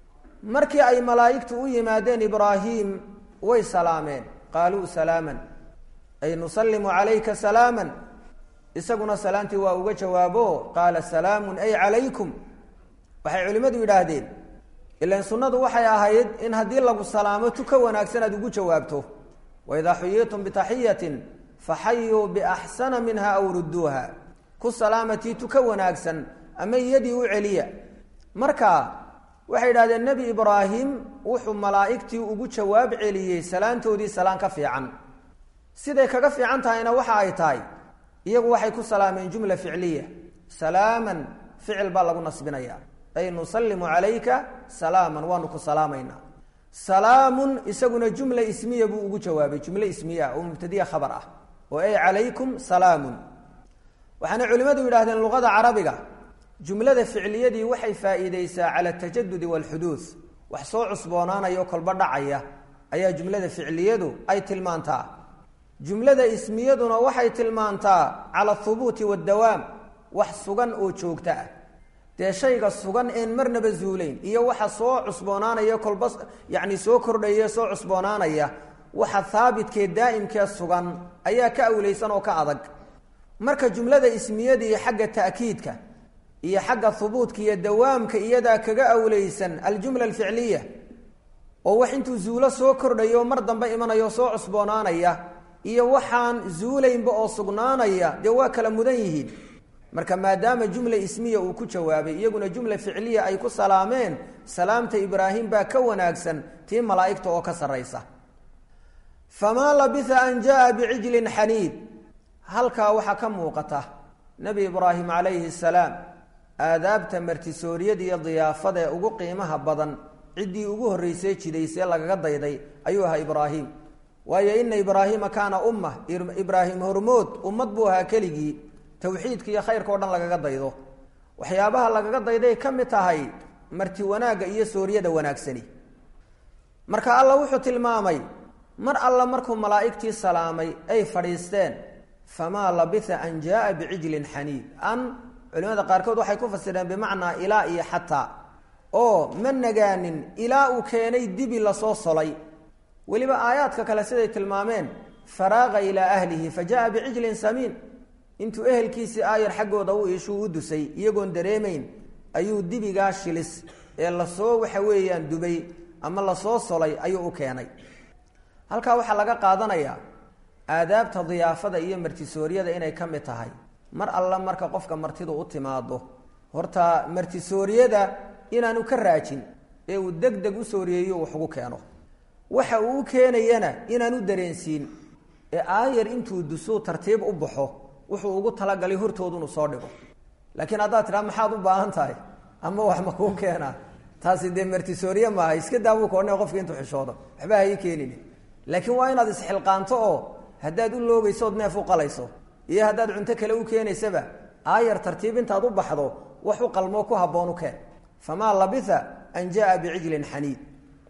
markii ay malaa'igtu u yimaadeen ibraahim way salaameen qaaluu salaaman ay nusallimu calayka salaaman isaguna salaantii waa uga jawaabo qaala salaamun ay calaykum waxay culimmadu yidhaahdeen ilaan sunnadu waxay ahayd in haddii lagu salaamo tu ka wanaagsan aad ugu jawaabto waidaa xuyiitum bitaxiyatin faxayuu biaxsana minha aw rudduuha ku salaamatii tu ka wanaagsan ama iyadii u celiya marka waxay yidhahdeen nebi ibraahim wuxuu malaa'igtii ugu jawaab celiyey salaantoodii salaan ka fiican siday kaga fiican tahayna waxa ay tahay iyagu waxay ku salaameen jumla ficliya salaaman ficil baa lagu nasbinayaa ay nusallimu calayka salaaman waanu ku salaamaynaa salaamun isaguna jumla ismiya buu ugu jawaabay jumle ismiya oo mubtadiya khabar ah oo ay calaykum salaamun waxaana culimmadu yidhahdeen luqada carabiga jumlada ficliyadii waxay faa'iideysaa cala atajadudi waalxuduud wax soo cusboonaanayo kolba dhacaya ayaa jumlada ficliyadu ay tilmaantaa jumlada ismiyaduna waxay tilmaantaa cala ahubuuti waaddawaam wax sugan oo joogto ah dee shayga sugan een marnaba zuulayn iyo waxa soo cusboonaanaya kolba yacni soo kordhaya soo cusboonaanaya waxa haabidkee daa'imkee sugan ayaa ka awleysan oo ka adag marka jumlada ismiyadii xagga ta'kiidka iyo xagga hubuudka iyo dawaamka iyadaa kaga awleysan aljumla alficliya oo wax intuu zuulo soo kordhayo mar dambe imanayo soo cusboonaanaya iyo waxaan zuulaynba oo sugnaanaya dee waa kala mudan yihiin marka maadaama jumla ismiya uu ku jawaabay iyaguna jumla ficliya ay ku salaameen salaamta ibraahim baa ka wanaagsan tii malaa'igta oo ka sarraysa famaa labisa an jaa bicijlin xaniid halkaa waxaa ka muuqata nebi ibraahim calayhi salaam aadaabta martisooriyada iyo diyaafada ee ugu qiimaha badan ciddii ugu horreysay jidaysee lagaga dayday ayuu ahaa ibraahim waayo ina ibraahiima kaana umma ibraahim hormood ummad buu ahaa keligii tawxiidka iyo khayrka o dhan lagaga daydo waxyaabaha lagaga dayday ka mid tahay marti wanaagga iyo sooriyada wanaagsani marka alla wuxuu tilmaamay mar alla markuu malaa'igtii salaamay ay fadhiisteen famaa labisa an jaaa bicijlin xaniid an culimada qaarkood waxay ku fasireen bimacnaa ilaa iyo xataa oo ma nagaanin ilaa uu keenay dibi lasoo solay weliba aayaadka kale siday tilmaameen faraaqa ilaa ahlihi fa jaa bicijlin samiin intuu ehelkiisii aayar xaggooda u iishuu u dusay iyagoon dareemayn ayuu dibigaa shilis ee lasoo waxa weeyaan dubay ama lasoo solay ayuu u keenay halkaa waxaa laga qaadanayaa aadaabta diyaafada iyo martisooryada inay ka mid tahay mar alla marka qofka martidu u timaado horta martisooryada inaanu ka raajin ee uu deg deg u sooriyeeyo wax ugu keeno waxa uu u keenayana inaanu dareensiin ee aayar intuu dusuu tartiib u baxo wuxuu ugu talagalay hortoodu inuu soo dhigo laakiin haddaad tidhaa maxaad u baahan tahay ama wax ma kuu keenaa taasi dee martisoorye maaha iska daabuu koodhna qofka intuu xishoodo waxba ha ii keenin laakiin waa inaad isxilqaanto oo haddaad u loogaysood neef u qalayso iyo haddaad cunto kale u keenaysaba aayar tartiib intaad u baxdo wax u qalmoo ku habboon u keen famaa labitha an jaa bicijlin xaniid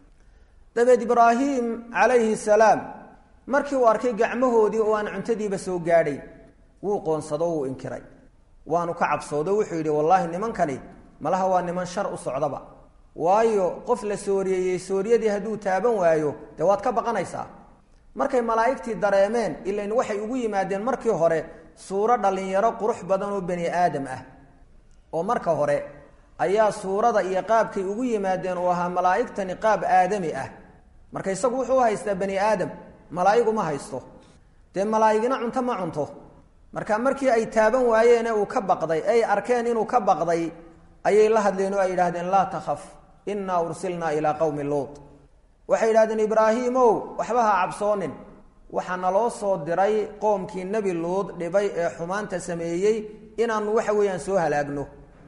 dabeed ibraahim calayhi salaam markii uu arkay gacmahoodii oo aan cuntadiiba soo gaadhay wuu qoonsado wuu inkiray waanu ka cabsoodo wuxuu yidhi wallaahi nimankani malaha waa niman shar u socdaba waayo qof la sooriyeeyey sooriyadii hadduu taaban waayo dee waad ka baqanaysaa markay malaa'igtii dareemeen ilain waxay ugu yimaadeen markii hore suuro dhallinyaro qurux badan oo bani aadam ah oo marka hore ayaa suurada iyo qaabkay ugu yimaadeen uu ahaa malaa'igtani qaab aadami ah marka isagu wuxuu haystaa bani aadam malaa'igu ma haysto dee malaa'igina cunto ma cunto marka markii ay taaban waayeen uu ka baqday ay arkeen inuu ka baqday ayay la hadleen oo ay yidhaahdeen laa takhaf innaa ursilnaa ilaa qowmi luut waxay yidhahdeen ibraahiimow waxba ha cabsoonin waxaa naloo soo diray qoomkii nebi luud dhibay ee xumaanta sameeyey inaanu waxa weeyaan soo halaagno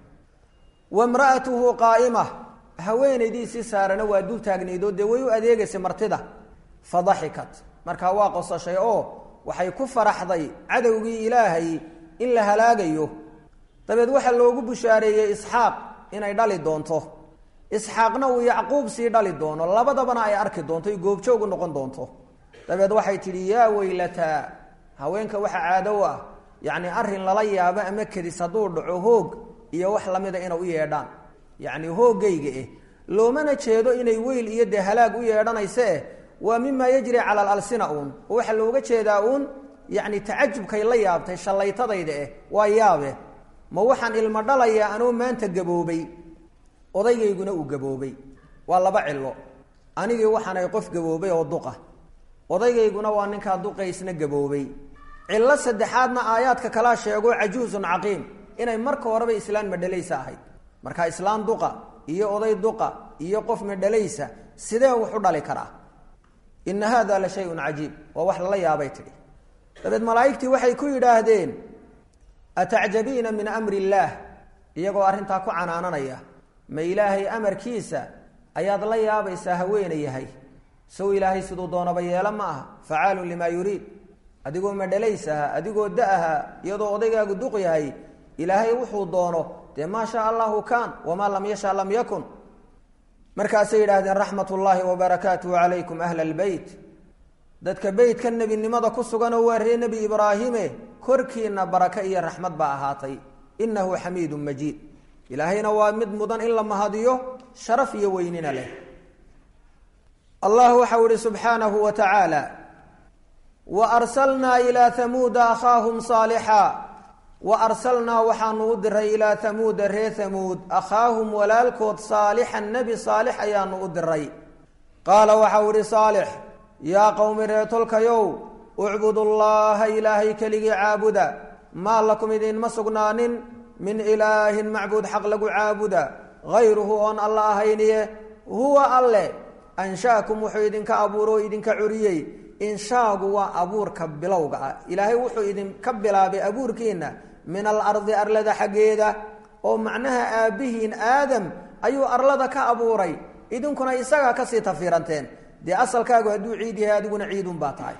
wamra'atuhu qaa'ima haweenaydiisii saarana waa dul taagnaydoo dee way u adeegaysay martida fadaxikat markaa waa qosashay oo waxay ku faraxday cadowgii ilaahay in la halaagayo dabeed waxaa loogu bushaareeyey isxaaq inay dhali doonto isxaaqna uu yacquub sii dhali doono labadabana ay arki doonto i goobjoogu noqon doonto dabeed waxay tidhi yaa weylataa haweenka waxa caadow ah yacni arrin lala yaabo ama kedis hadduu dhaco hoog iyo wax lamida inay u yeedhaan yacni hooggayga loomana jeedo inay weyl iyo dee halaag u yeedhanayse waa mima yajri cala alalsina uun oo waxaa looga jeedaa uun yacni tacajubkay la yaabtay shallaytadayda waa yaabe ma waxaan ilmo dhalayaa anoo maanta gaboobay odaygayguna uu gaboobay waa laba cilo anigii waxaanay qof gaboobay oo duqa odaygayguna waa ninkaa duqaysna gaboobay cilo saddexaadna aayaadka kalaa sheego cajuusun caqiim inay marka horeba islaan madhalaysa ahayd marka islaan duqa iyo oday duqa iyo qof madhalaysa sidee wax u dhali karaa ina hada la shayun cajiib waa wax lala yaabay tidhi dabeed malaa'igtii waxay ku yidhaahdeen atacjabiina min amri illaah iyagoo arrintaa ku canaananaya ma ilaahay amarkiisa ayaad la yaabaysaa haweenayahay sow ilaahay siduu doonaba yeelo ma aha facaalun limaa yuriid adigoo madhalaysaha adigoo da-aha iyadoo odaygaagu duq yahay ilaahay wuxuu doono dee maa shaa allahu kaan wamaa lam yasha lam yakun markaasay yidhaahdeen raxmat ullaahi wabarakaatuhu calaykum ahla albeyt dadka beytka nebinimada ku suganoo waa ree nebi ibraahime korkiina baraka iyo raxmad baa ahaatay innahu xamiidun majiid ilaahayna waa mid mudan in la mahadiyo sharaf iyo weynina leh allah waxau ihi subxaanahu wa tacaala wa arsalnaa ilaa hamuuda akhaahum saalixa wa arsalnaa waxaanu u diray ilaa hamuuda ree hamuud akhaahum walaalkood saalixan nebi saalix ayaanu u diray qaala waxau ihi saalix yaa qowmi reetolkayow ucbudu llaha ilaahay keligii caabuda maa lakum idinma sugnaanin min ilaahin macbuud xaq lagu caabuda hayruhu oon alla ahayniye huwa alle anshaakum wuxuu idinka abuuro o idinka curiyey inshaagu waa abuurka bilowga ah ilaahay wuxuu idinka bilaabay abuurkiina min alardi arlada xaggeeda oo macnaha aabbihiin aadam ayuu arlada ka abuuray idinkuna isagaa kasii tafiiranteen dee asalkaagu hadduu ciid yahay adiguna ciidun baa tahay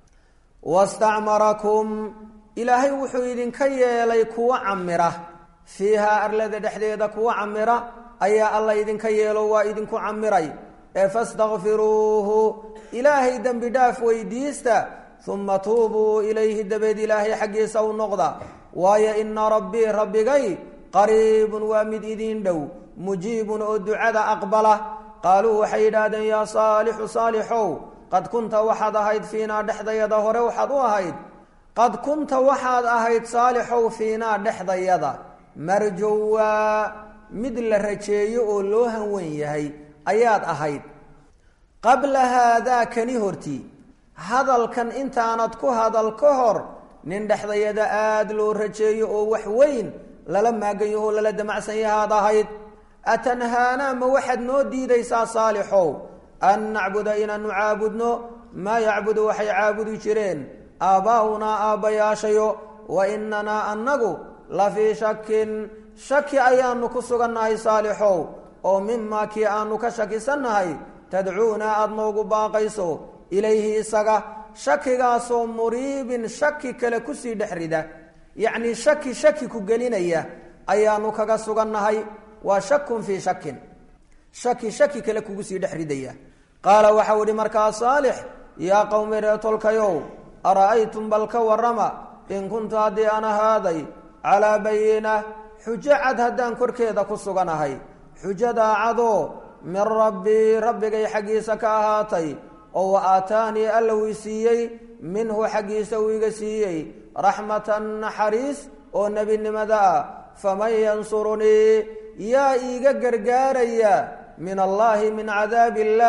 wastacmarakum ilaahay wuxuu idinka yeelay kuwa camira fiihaa arlada dhexdeeda kuwa camira ayaa alla idinka yeelo waa idinku camiray ee fastakfiruuhu ilaahay dembi dhaaf weydiista uma tuubuu ilayhi dabeed ilaahay xaggiisa u noqda waayo ina rabbii rabbigay qariibun waa mid idiin dhow mujiibun oo ducada aqbala qaaluu waxay yidhaahdeen yaa saalixu saalixow qad kunta waxaad ahayd fiinaa dhexdayada hore waxaad u ahayd qad kunta waxaad ahayd saalixow fiinaa dhexdayada marjowaa mid la rajeeyo oo loo hanwen yahay ayaad ahayd qabla haadaa kani hortii hadalkan intaanad ku hadal ka hor nin dhexdayada aada loo rajeeyo oo wax weyn lala maagayo oo lala damacsan yahaad ahayd atanhaanaa ma waxaad noo diidaysaa saalixow an nacbuda inaanu caabudno maa yacbudu waxay caabudi jireen aabbaa'unaa aabbayaashayo wa inanaa annagu la fii shakin shaki ayaanu ku sugannahay saalixow oo mimaa kii aanu ka shakisannahay tadcuunaa aada noogu baaqayso ilayhi isaga shakigaasoo muriibin shaki kale kusii dhex rida yacnii shaki ku gelinaya ayaanu kaga sugannahay waa shakun fii shakin shaki kale kugu sii dhex ridaya qaala waxau ihi markaa saalix yaa qowmi reetolkayow ara'aytum bal ka warrama in kuntu haddii aan ahaaday calaa bayina xujo cad haddaan korkeeda ku suganahay xujadaa cadoo min rabbii rabbigay xaggiisa ka ahaatay oo wa aataanii alla uu siiyey minhu xaggiisa uu iga siiyey raxmatan naxariis oo nebinimada ah faman yansurunii yaa iiga gargaaraya min allaahi min cadaabi illaah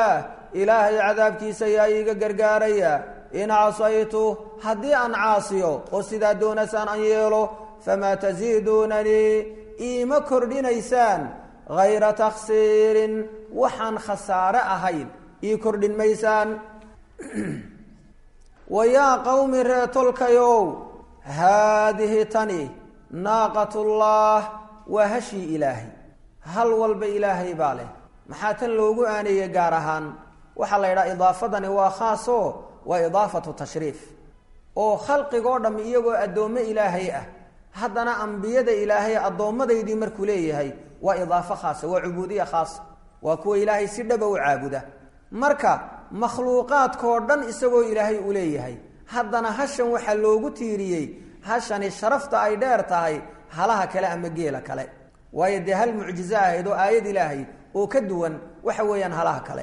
ilaahay cadaabkiisa yaa iiga gargaaraya in casaytu haddii aan caasiyo oo sidaa doonaysaan aan yeelo famaa tasiiduunanii iima kordhinaysaan hayra takhsiirin waxaan khasaare ahayn ii kordhin maysaan wayaa qowmi reetolkayow haadihi tani naaqatullah waa hashii ilaahay hal walba ilaahay baa leh maxaa tan loogu aaneeyey gaar ahaan waxaa la yidhaha idaafadani waa khaaso waa idaafatu tashriif oo khalqigoo dham iyagoo addoommo ilaahay ah haddana ambiyada ilaahay addoomadaydii markuu leeyahay waa idaafo khaasa waa cubuudiya khaasa waa kuwa ilaahay si dhaba u caabuda marka makhluuqaadkoo dhan isagoo ilaahay u leeyahay haddana hashan waxaa loogu tiiriyey hashani sharafta ay dheer tahay halaha kale ama geela kale waayo dee hal mucjizo ahayd oo aayad ilaahay oo ka duwan waxa weeyaan halaha kale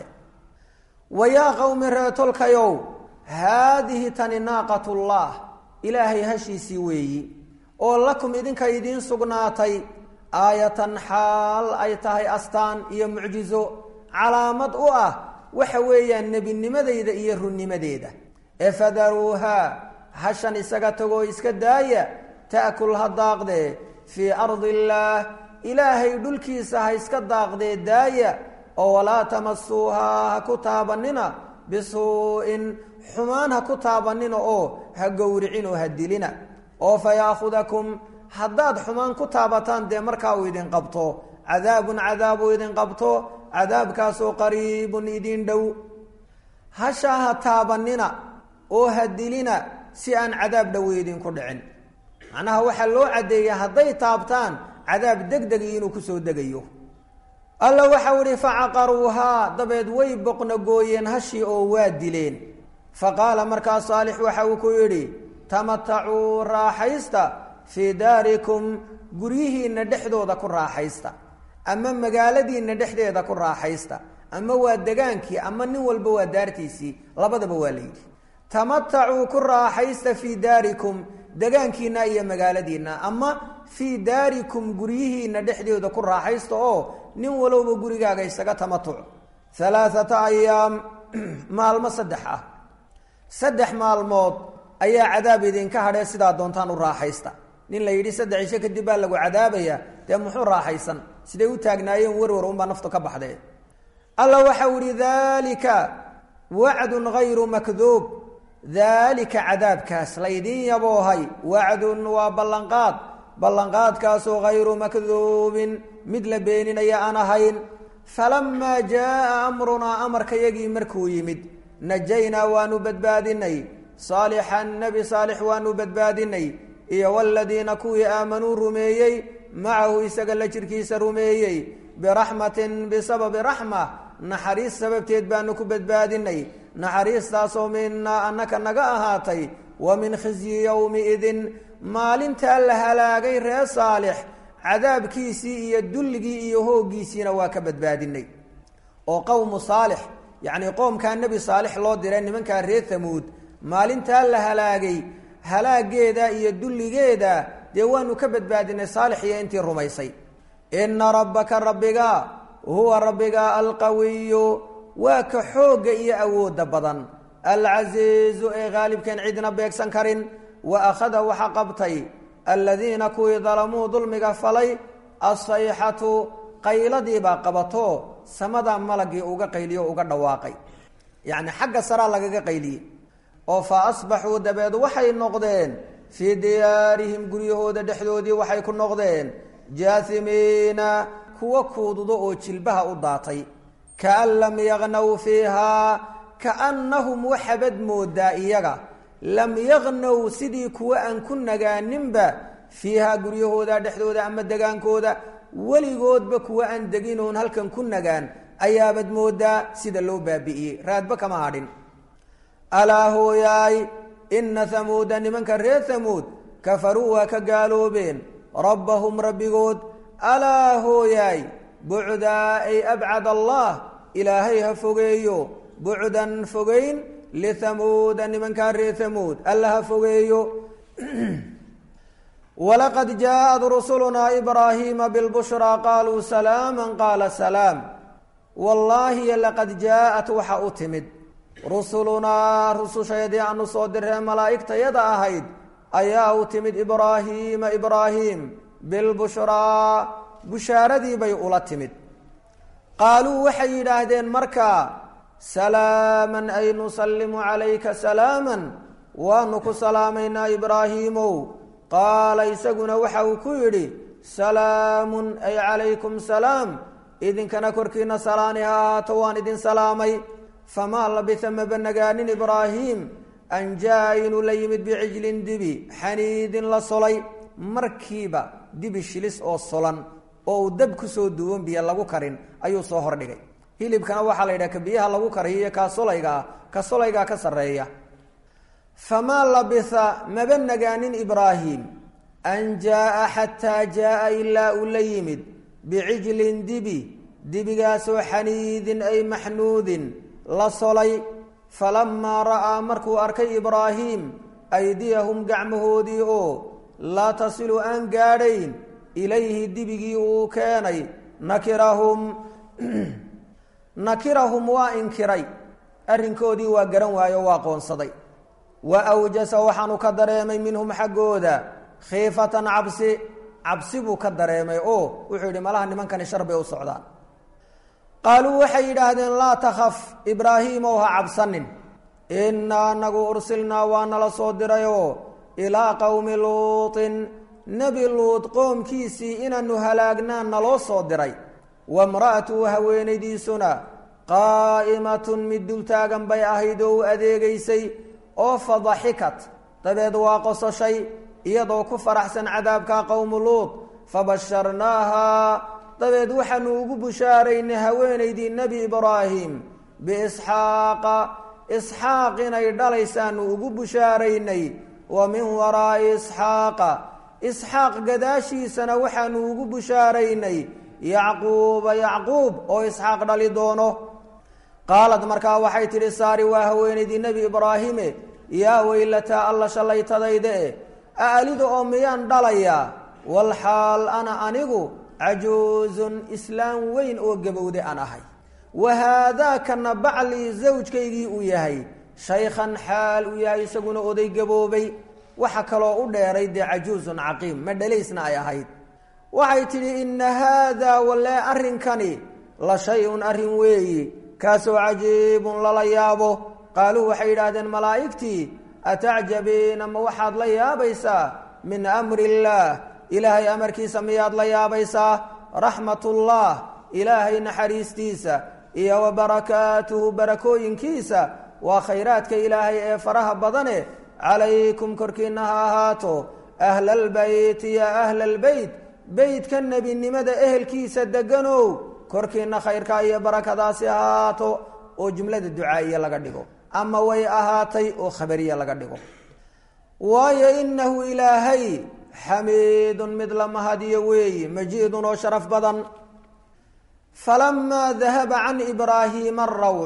wayaa qowmi reetolkayow haadihi tani naaqatullah ilaahay hashiisii weeyi oo lakum idinka idiin sugnaatay aayatan xaal ay tahay astaan iyo mucjizo calaamad u ah waxa weeyaan nebinimadayda iyo runnimadeeda ee fadaruuhaa hashan isaga tagoo iska daaya ta'kul ha daaqdee fii ardi illaah ilaahay dhulkiisa ha iska daaqdee daaya oo walaa tamasuuhaa ha ku taabanina bisuu'in xumaan ha ku taabanina oo ha gowricin oo ha dilina oo fa yaakhudakum haddaad xumaan ku taabataan dee markaa uu idin qabto cadaabun cadaab uu idin qabto cadaabkaasoo qariibun idin dhow hashaa ha taabanina oo ha dilina si aan cadaab dhow idinku dhicin macnaha waxaa loo caddeeya hadday taabtaan cadaab degdegi inuu kusoo degayo alla waxau ihi facaqaruuhaa dabeed way boqna gooyeen hashii oo waa dileen fa qaala markaa saalix waxa uu ku yidhi tamatacuu raaxaysta fii daarikum guryihiinna dhexdooda ku raaxaysta ama magaaladiinna dhexdeeda ku raaxaysta ama waa degaankii ama nin walba waa daartiisii labadaba waa layidhi tamatacuu ku raaxaysta fii daarikum degaankiina iyo magaaladiinna ama fii daarikum guryihiinna dhexdooda ku raaxaysta oo nin walowba gurigaaga isaga tamatuc 3 ayaam maalmo 3 ah 3 maalmood ayaa cadaab idinka hadhee sidaa doontaan u raaxaysta nin la yidhi 3 cisho kadib baa lagu cadaabaya dee muxuu raaxaysan siday u taagnaayeen warwar unbaa naftu ka baxdee alla waxau ihi daalika wacdun hayru makduub daalika cadaabkaas laydin yaboohay wacdun waa ballanqaad ballanqaadkaasoo hayru makduubin mid la beeninaya aan ahayn falamaa jaaa amrunaa amarkayagii markuu yimid najaynaa waanu badbaadinay saalixan nebi saalix waanu badbaadinay iyo waladiina kuwii aamanuu rumeeyey macahu isaga la jirkiisa rumeeyey biraxmatin bisababi raxma naxariis sababteed baanu ku badbaadinay naxariistaasoo minaa annaka naga ahaatay wa min khizyi yowmiidin maalintaa la halaagay reer saalix cadaabkiisii iyo dulligii iyo hooggiisiina waa ka badbaadinay oo qowmu saalix yacnii qoomkaa nebi saalix loo diray nimankaa reer hamuud maalintaa la halaagay halaageeda iyo dulligeeda dee waanu ka badbaadinay saalix iyo intii rumaysay inna rabbaka rabbiga huwa rabbiga alqawiyu waa ka xoogga iyo awoodda badan alcasiizu ee haalibkan cidna beegsan karin wa akhada waxa qabtay aladiina kuwii dalamuu dulmiga falay assayxatu qayladiibaa qabato samadaa malagii uga qayliyo uga dhawaaqay yacni xagga saraa lagaga qayliyey oo fa asbaxuu dabeed waxay noqdeen fii diyaarihim guryahooda dhexdoodii waxay ku noqdeen jaasimiina kuwa kuududo oo jilbaha u daatay kaan lam yagnaw fiihaa kaannahum waxabad moodaa iyaga lam yagnaw sidii kuwa aan ku nagaaninba fiihaa guryahooda dhexdooda ama degaankooda weligoodba kuwa aan degin oon halkan ku nagaan ayaabad moodaa sida loo baabi'iyey raadba kama hadhin alaa hooyaay inna hamuuda nimanka reer hamuud kafaruu waa ka gaaloobeen rabbahum rabbigood alaa hooyaay bucdaa ay abcad allah ilaahay ha fogeeyo bucdan fogeyn lithamuuda nimankaa reer hamuud alla ha fogeeyo walaqad jaaءat rusulunaa ibraahiima bilbushraa qaaluu salaama qaala salaam wallaahi laqad jaa-at waxa u timid rusulunaa rusushaydii aanu soo diree malaa'igtayada ahayd ayaa u timid ibraahiima ibraahim bilbushraa bushaaradii bay ula timid qaaluu waxay yidhaahdeen markaa salaaman ay nusallimu calayka salaaman waanu ku salaamaynaa ibraahiimow qaala isaguna waxa uu ku yidhi salaamun ay calaykum salaam idinkana korkiina salaani ha ahaato waan idin salaamay famaa labisa maba nagaanin ibraahim an jaa inuu la yimid bicijlin dibi xaniidin la solay markiiba dibi shilis oo solan oo uu dab kusoo duwan biyo lagu karin ayuu soo hordhigay hilibkana waxaa la yidhaha ka biyaha lagu kariyo iyo ka solaygaa ka sarreeya famaa labisa maba nagaanin ibraahim an jaa xataa jaa ilaa uu la yimid bicijlin dibigaasoo xaniidin ay maxnuudin la solay falamaa ra'aa markuu arkay ibraahim aydiyahum gacmahoodii oo laa tasilu aan gaadhayn ilayhi dibigii uu keenay nakirahum waa inkiray arrinkoodii waa garan waayo waa qoonsaday wa awjasa waxaanu ka dareemay minhum xaggooda khiifatan cabsi buu ka dareemay oo wuxuu yidhi malaha nimankani shar bay u socdaan qaaluu waxay yidhaahdeen laa takhaf ibraahiimow ha cabsanin innaa anagu ursilnaa waa nala soo dirayoo ilaa qowmi luutin nebi luud qoomkiisii inaanu halaagnaan naloo soo diray wamra'atuhu haweenaydiisuna qaa'imatun mid dultaagan bay ahayd oo u adeegaysay oo fadaxikat dabeed waa qososhay iyadoo ku faraxsan cadaabkaa qowmu luud fabasharnaahaa dabeed waxaanu ugu bushaaraynay haweenaydii nebi ibraahim biisxaaqa isxaaq inay dhalaysaanu ugu bushaaraynay wa min waraa'i isxaaqa isxaaq gadaashiisana waxaanu ugu bushaaraynay yacquuba yacquub oo isxaaq dhali doono qaalad markaa waxay tidhi saari waa haweenaydii nebi ibraahime yaa weylataa alla shallaytadayde aalida oo miyaan dhalayaa walxaal ana anigu cajuuzun islaam weyn oo gabowde aan ahay wa haadaakana baclii zawjkaygii uu yahay shaykhan xaal uu yahay isaguna oday gaboobay waxa kaloo u dheeray dee cajuuzun caqiim ma dhalaysna ay ahayd waxay tidhi inna haadaa walee arrinkani la shay-un arrin weeyi kaasoo cajiibun lala yaabo qaaluu waxay yidhaahdeen malaa'igtii atacjabiina ma waxaad la yaabaysaa min amri illaah ilaahay amarkiisa miyaad la yaabaysaa raxmatullah ilaahay naxariistiisa iyo wa barakaatuhu barakooyinkiisa waa khayraadka ilaahay ee faraha badane calaykum korkiina ha ahaato ahla albeyti ya ahla albeyt beytka nebinimada ehelkiisa deganow korkiina khayrka iyo barakadaasi ahaato oo jumlada ducaa'iya laga dhigo ama way ahaatay oo khabariya laga dhigo waayo inahu ilaahay xamiidun mid la mahadiyo weeyi majiidun oo sharaf badan falamaa dahaba can ibraahiima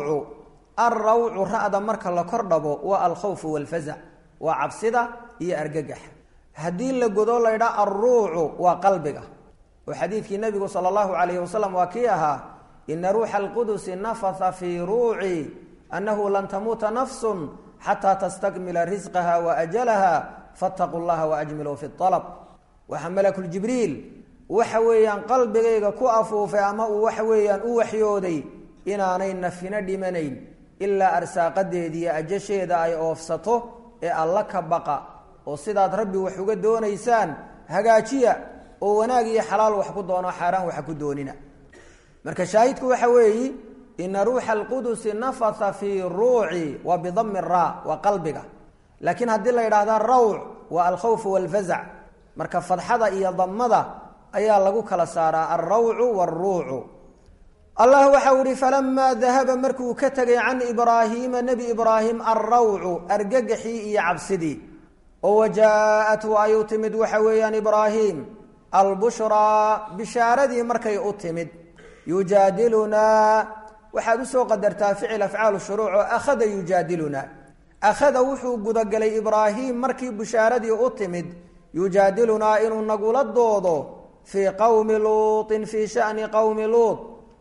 alrawcu ra'da marka la kor dhabo waa alkhawfu walfazac waa cabsida iyo argagaxa haddii la godo laydhaa alruucu waa qalbiga oo xadiidkii nabigu sala allahu calayhi wasalam waa kii ahaa ina ruuxa alqudusi nafatha fii ruuci annahu lan tamuuta nafsun xataa tastakmila risqaha wa ajalaha fattaquu llaha waajmiluu fi alab waxaa malakuljibriil waxa weeyaan qalbigayga ku afuufay ama uu waxa weeyaan u waxyooday inaanay nafina dhimanayn ilaa arsaaqadeediiyo ajasheeda ay oofsato ee alla ka baqa oo sidaad rabbi wax uga doonaysaan hagaajiya oo wanaag iyo xalaal wax ku doono xaaraan wax ku doonina marka shaahidku waxa weeyi ina ruuxa alqudusi nafatha fii ruuci wa bidami ra waa qalbiga laakiin haddii la yidhaahda rawc waa alkhawfu walfazac marka fadxada iyo damada ayaa lagu kala saaraa alrawcu wاlruucu allah waxau ihi falamaa dahaba markuu ka tegay can ibraahiima nebi ibraahim alrawcu argagaxii iyo cabsidii oo wajaa-athu ay u timid waxa weeyaan ibraahim albushraa bishaaradii markay u timid yujaadilunaa waxaad usoo qadartaa ficil afcaalu shuruuc oo akhada yujaadilunaa akhada wuxuu gudagalay ibraahim markii bishaaradii u timid yujaadilunaa inuu nagula doodo fii qowmi luutin fii shani qowmi luut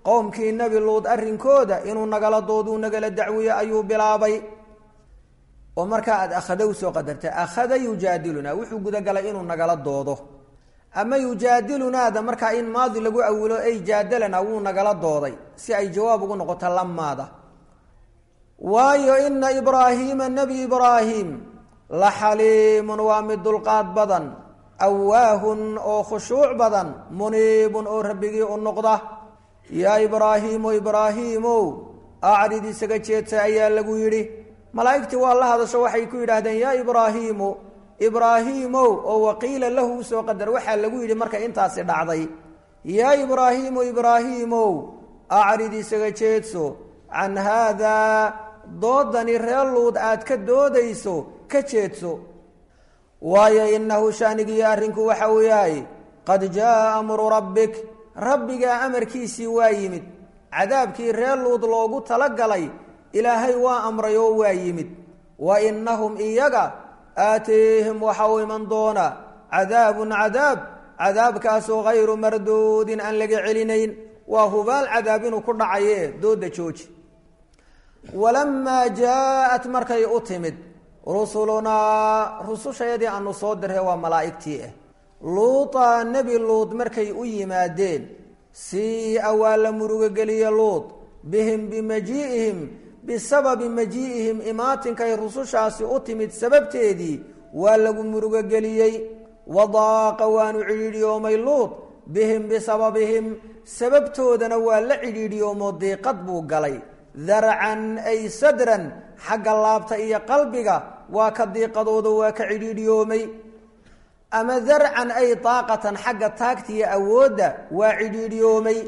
qowmkii nebi luud arrinkooda inuu nagala dooduu nagala dacwiyo ayuu bilaabay oo markaa aada akhada usoo qadarta akhada yujaadilunaa wuxuu gudagalay inuu nagala doodo ama yujaadilunaada markaa in maadi lagu awilo ay jaadalana wuu nagala dooday si ay jawaab ugu noqoto lamaada waayo ina ibraahiima nebi ibraahim la xaliimun waa mid dulqaad badan awaahun oo khushuuc badan muniibun oo rabbigii u noqda yaa ibraahiimo ibraahiimow acrid isaga jeedsa ayaa lagu yidhi malaa'igtii waa la hadasho waxay ku yidhaahdeen yaa ibraahiimu ibraahiimow oo waqiila lahu usoo qadar waxaa lagu yidhi markay intaasi dhacday yaa ibraahiimu ibraahiimow acrid isaga jeedso can haadaa doodani reer luud aad ka doodayso ka jeedso waayo inahu shaanigiiyo arrinku waxa uu yahay qad jaaa amru rabbik rabbigaa amarkiisii waa yimid cadaabkii reer luud loogu talagalay ilaahay waa amray oo waa yimid wa inahum iyaga aatiihim waxa uu iman doona cadaabun cadaab cadaabkaasoo hayru marduudin aan laga celinayn waa hubaal cadaab inuu ku dhacaye dooda jooji walamaa jaa-at markay u timid rusulunaa rusushayadii aanu soo dirray waa malaa'igtii ah luuta nebi luud markay u yimaadeen sii-a waa la murugogeliye luud bihim bimajii'ihim bisababi majii'ihim imaatinkay rusushaasi u timid sababteedii waa lagu murugogeliyey wadaaqa waanu cidhiidhiyoomay luud bihim bisababihim sababtoodana waa la cidhiidhiyoomo diiqad buu galay darcan ay sadran xagga laabta iyo qalbiga waa ka diiqadooda waa ka cidhiidhiyoomay ama darcan ay daaqatan xagga taagta iyo awoodda waa cidhiidhiyoomay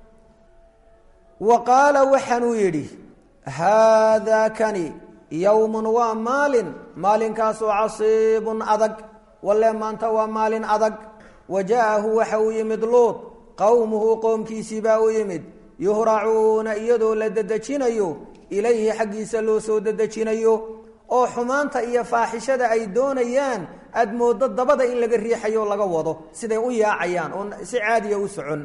wa qaala waxaanuu yidhi haadaa kani yowmun waa maalinkaasoo casiibun adag walle maanta waa maalin adag wa jaa-ahu waxa uu yimid luud qowmuhu qoomkiisii baa u yimid yuhracuuna iyadoo la dedejinayo ilayhi xaggiisa loo soo dedejinayo oo xumaanta iyo faaxishada ay doonayaan aada mooddo dabada in laga riixayo laga wado siday u yaacayaan oo si caadiya u socon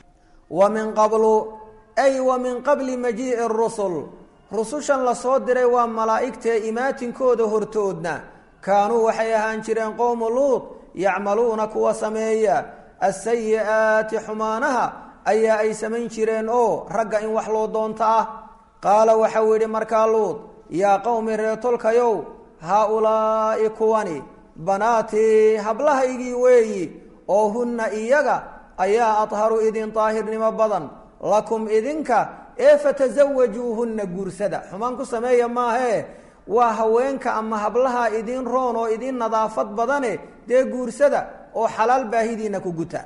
wa min qablu ay wa min qabli majii'i rusul rusushan la soo diray waa malaa'igtee imaatinkooda hortoodna kaanuu waxay ahaan jireen qowmu luud yacmaluuna kuwa sameeya asayi'aati xumaanaha ayaa ay samayn jireen oo ragga in wax loo doonto ah qaala waxau yidhi markaa luud yaa qowmi reetolkayow haa-ulaa'i kuwani banaatii hablahaygii weeyi oo hunna iyaga ayaa adharu idin daahirnimo badan lakum idinka ee fatasawajuuhunna guursada xumaan ku sameeya maahee waa haweenka ama hablaha idin roon oo idin nadaafad badane dee guursada oo xalaal baahidiina ku guta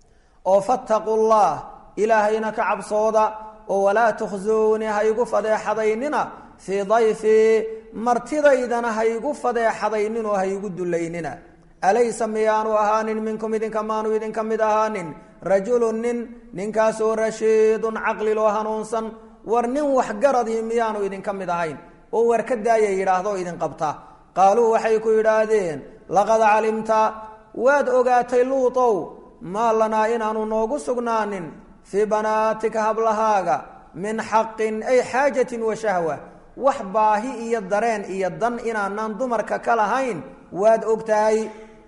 oo fattaqu llah ilaahayna ka cabsooda oo walaa tukhsuuni haygu fadeexadaynina fii dayfii martidaydana haygu fadeexadaynin oo haygu dulaynina alaysa miyaanu ahaanin minkum idinka maanu idinka mid ahaanin rajulun ninkaasoo rashiidun caqli loo hanuunsan war nin waxgaradii miyaanu idinka mid ahayn oo war ka daaya yidhaahdo idin qabta qaaluu waxay ku yidhaahdeen laqad calimta waad ogaatay luutow maa lanaa inaanu noogu sugnaanin fii banaatika hablahaaga min xaqin ay xaajatin wa shahwa wax baahi iyo dareen iyo dan inaanaan dumarka ka lahayn waad ogtahay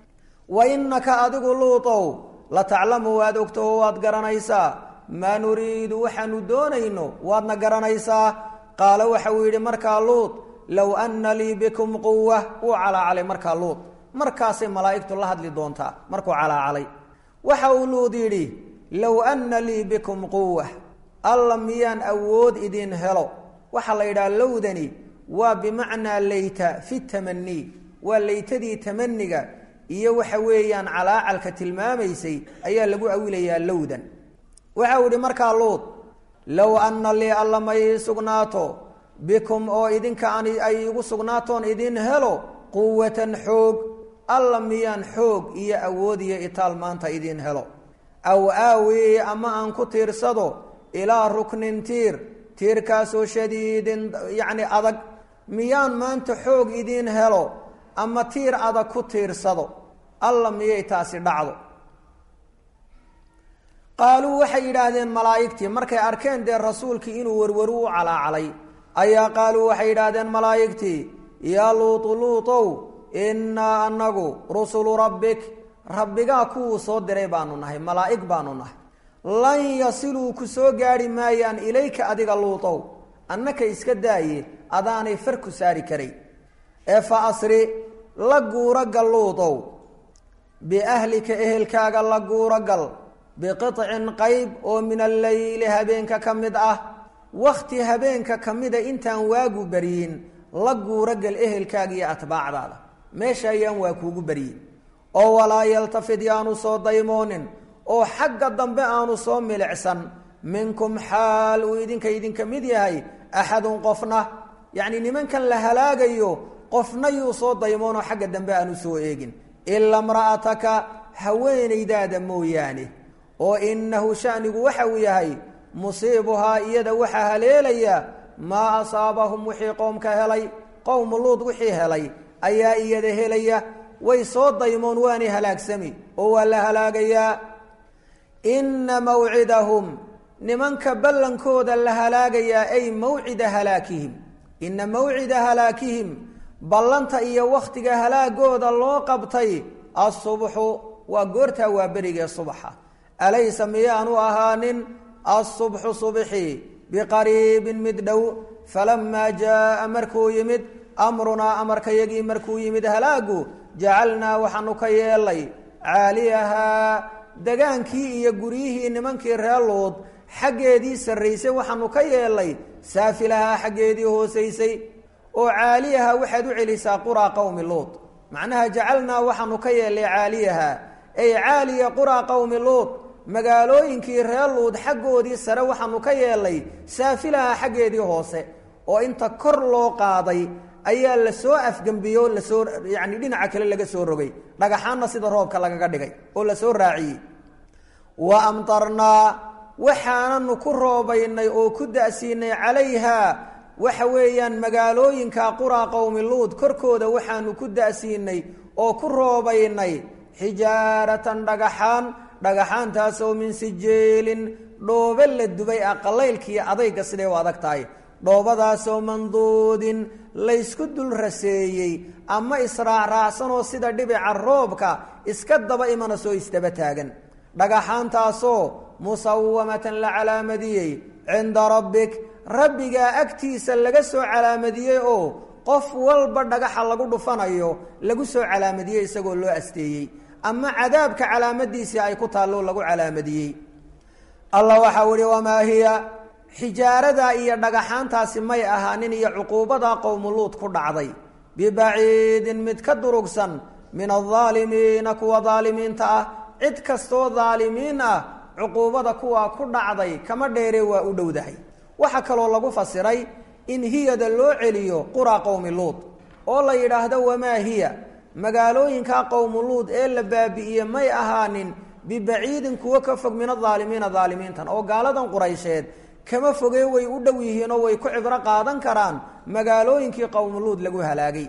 wa innaka adigu luutow la taclamu waad ogtaho waad garanaysaa maa nuriidu waxaanu doonayno waadna garanaysaa qaala waxa uu yidhi markaa luud low anna lii bikum quwa wuu calaacalay markaa luud markaasay malaa'igtu la hadli doontaa markuu calaacalay waxa uu luud yidhi low anna lii bikum quwa alla miyaan awood idin helo waxaa la yidhaha lowdani waa bimacnaa layta fi tamanii waa laytadii tamaniga iyo waxa weeyaan calaacalka tilmaamaysay ayaa lagu awilayaa lowdan waxau yihi markaa luud low anna lii alla may sugnaato bikum oo idinka ay igu sugnaatoon idin helo quwatan xoog alla miyaan xoog iyo awood iyo itaal maanta idin helo aw aawi ama aan ku tiirsado ilaa ruknin tiirkaasoo shadiidin yacni adag miyaan maanta xoog idin helo ama tiir adag ku tiirsado alla miyay taasi dhacdo qaaluu waxay yidhaahdeen malaa'igtii markay arkeen dee rasuulkii inuu werwaru u calaacalay ayaa qaaluu waxay yidhaahdeen malaa'igtii yaa luutu luutow innaa anagu rusulu rabbik rabbigaa kuwuu soo diray baanu nahay malaa'ig baanu nahay lan yasiluu ku soo gaadhi maayaan ilayka adiga luutow annaka iska daaye adaanay far ku saari karay ee fa asri la guuragal luutow biahlika ehelkaaga la guuragal biqicin qayb oo min alleyli habeenka ka mid ah wakhti habeenka ka mida intaan waagu baryin la guuragal ehelkaaga iyo atbaacdaada meesha ayaan waa kuugu baryin oo walaa yaltafid yaanu soo daymoonin oo xagga dambe aanu soo milicsan minkum xaal uu idinka mid yahay axadun qofna yacni nimankan la halaagayo qofna yuu soo daymoonoo xagga dambe aanu soo eegin ilaa mra'ataka haweenaydaada mooyaane oo inahu shanigu waxa uu yahay musiibuhaa iyada waxaa haleelaya maa asaabahum wixii qoomka helay qowmu luud wixii helay ayaa iyada helaya way soo daymoon waanay halaagsami oo waa la halaagayaa inna mawcidahum nimanka ballankooda la halaagayaa ay mawcida halaakihim inna mawcida halaakihim ballanta iyo wakhtiga halaagooda loo qabtay asubxu waa goortaa waa berigee subaxa alaysa miyaanu ahaanin asubxu subxi biqariibin mid dhow falamaa jaaa markuu yimid amrunaa amarkayagii markuu yimid halaagu jacalnaa waxaanu ka yeelay caaliyahaa degaankii iyo guryihii nimankii reer luud xaggeedii sarraysay waxaanu ka yeelay saafilahaa xaggeedii hoosaysay oo caaliyaha waxaad u celisaa quraa qowmi luud macnaha jacalnaa waxaanu ka yeelay caaliyaha ay caaliya quraa qowmi luud magaalooyinkii reer luud xaggoodii sare waxaanu ka yeelay saafilaha xaggeedii hoose oo inta kor loo qaaday ayaa lasoo afgembiyey oo lasoo yacni dhinaca kale laga soo rogay dhagaxaanna sida roobka lagaga dhigay oo lasoo raaciyey wa amtarnaa waxaananu ku roobaynay oo ku da'siinay calayha waxa weeyaan magaalooyinka quraa qowmi luud korkooda waxaanu ku da'siinay oo ku roobaynay xijaaratan dhagaxaantaasoo min sijeelin dhoobe la dubay ah qalaylkiiyo adayga siday u adag tahay dhoobadaasoo manduudin laysku dul raseeyey ama israacraacsanoo sida dhibica roobka iska daba imana soo isdaba taagan dhagaxaantaasoo musawamatan la calaamadiyey cinda rabbik rabbigaa agtiisa laga soo calaamadiyey oo qof walba dhagaxa lagu dhufanayo lagu soo calaamadiyey isagoo loo asteeyey ama cadaabka calaamadiisii ay ku taallo lagu calaamadiyey allah waxau ihi wamaa hiya xijaaradaa iyo dhagaxaantaasi may ahaanin iyo cuquubadaa qowmuluud ku dhacday bibaciidin mid ka durugsan min aldaalimiina kuwa daalimiinta ah cid kastoo daalimiin ah cuquubada kuwaa ku dhacday kama dheere waa u dhowdahay waxaa kaloo lagu fasiray in hiyada loo celiyo quraa qowmi luud oo la yidhaahdo wamaa hiya magaalooyinkaa qowmu luud ee la baabi'iye may ahaanin bibaciidin kuwo ka fog min adaalimiina daalimiintan oo gaaladan quraysheed kama fogee way u dhow yihiin oo way ku cibro qaadan karaan magaalooyinkii qowmu luud lagu halaagay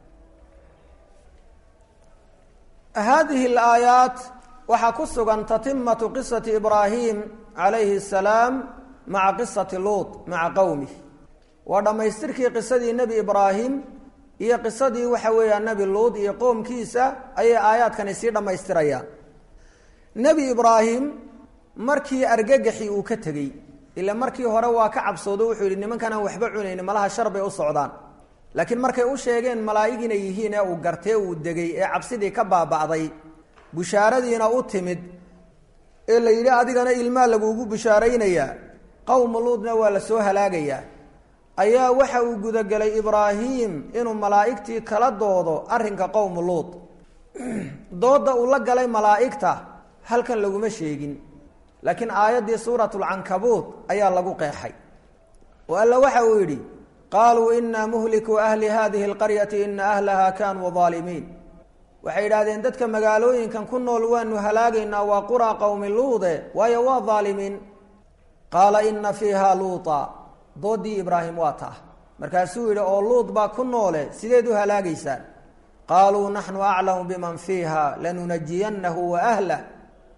haadihi alaayaat waxaa ku sugan tatimatu qisati ibraahim calayhi asalaam maca qisati luud maca qowmih waa dhammaystirkii qisadii nebi ibraahim iyo qisadii waxa weeyaan nebi luud iyo qoomkiisa ayay aayaadkani sii dhammaystirayaan nebi ibraahim markii argagaxii uu ka tegey ila markii hore waa ka cabsoodo wuxuu yidhi nimankan aan waxba cunayni malaha shar bay u socdaan laakiin markay u sheegeen malaa'ig inay yihiin ee uu gartee uu degay ee cabsidii ka baaba'day bushaaradiina u timid ee la yidhi adigana ilmaa laguugu bushaaraynayaa qowma luudna waa la soo halaagayaa ayaa waxa uu gudagelay ibraahim inuu malaa'igtii kala doodo arrinka qowmu luud doodda uu la galay malaa'igta halkan laguma sheegin laakiin aayaddii suuratulcankabuud ayaa lagu qeexay oo alla waxa uu yidhi qaaluu inaa muhliku ahli hadihi alqaryati ina ahlaha kaanuu daalimiin waxay yidhahdeen dadka magaalooyinkan ku nool waanu halaagaynaa waa quraa qowmi luude waayo waa daalimiin qaala ina fiiha luuta doodii ibraahim waa taa markaasuu yidhi oo luud baa ku noole sideed u halaagaysaan qaaluu naxnu aclamu biman fiiha lanunajiyanahu wa ahlah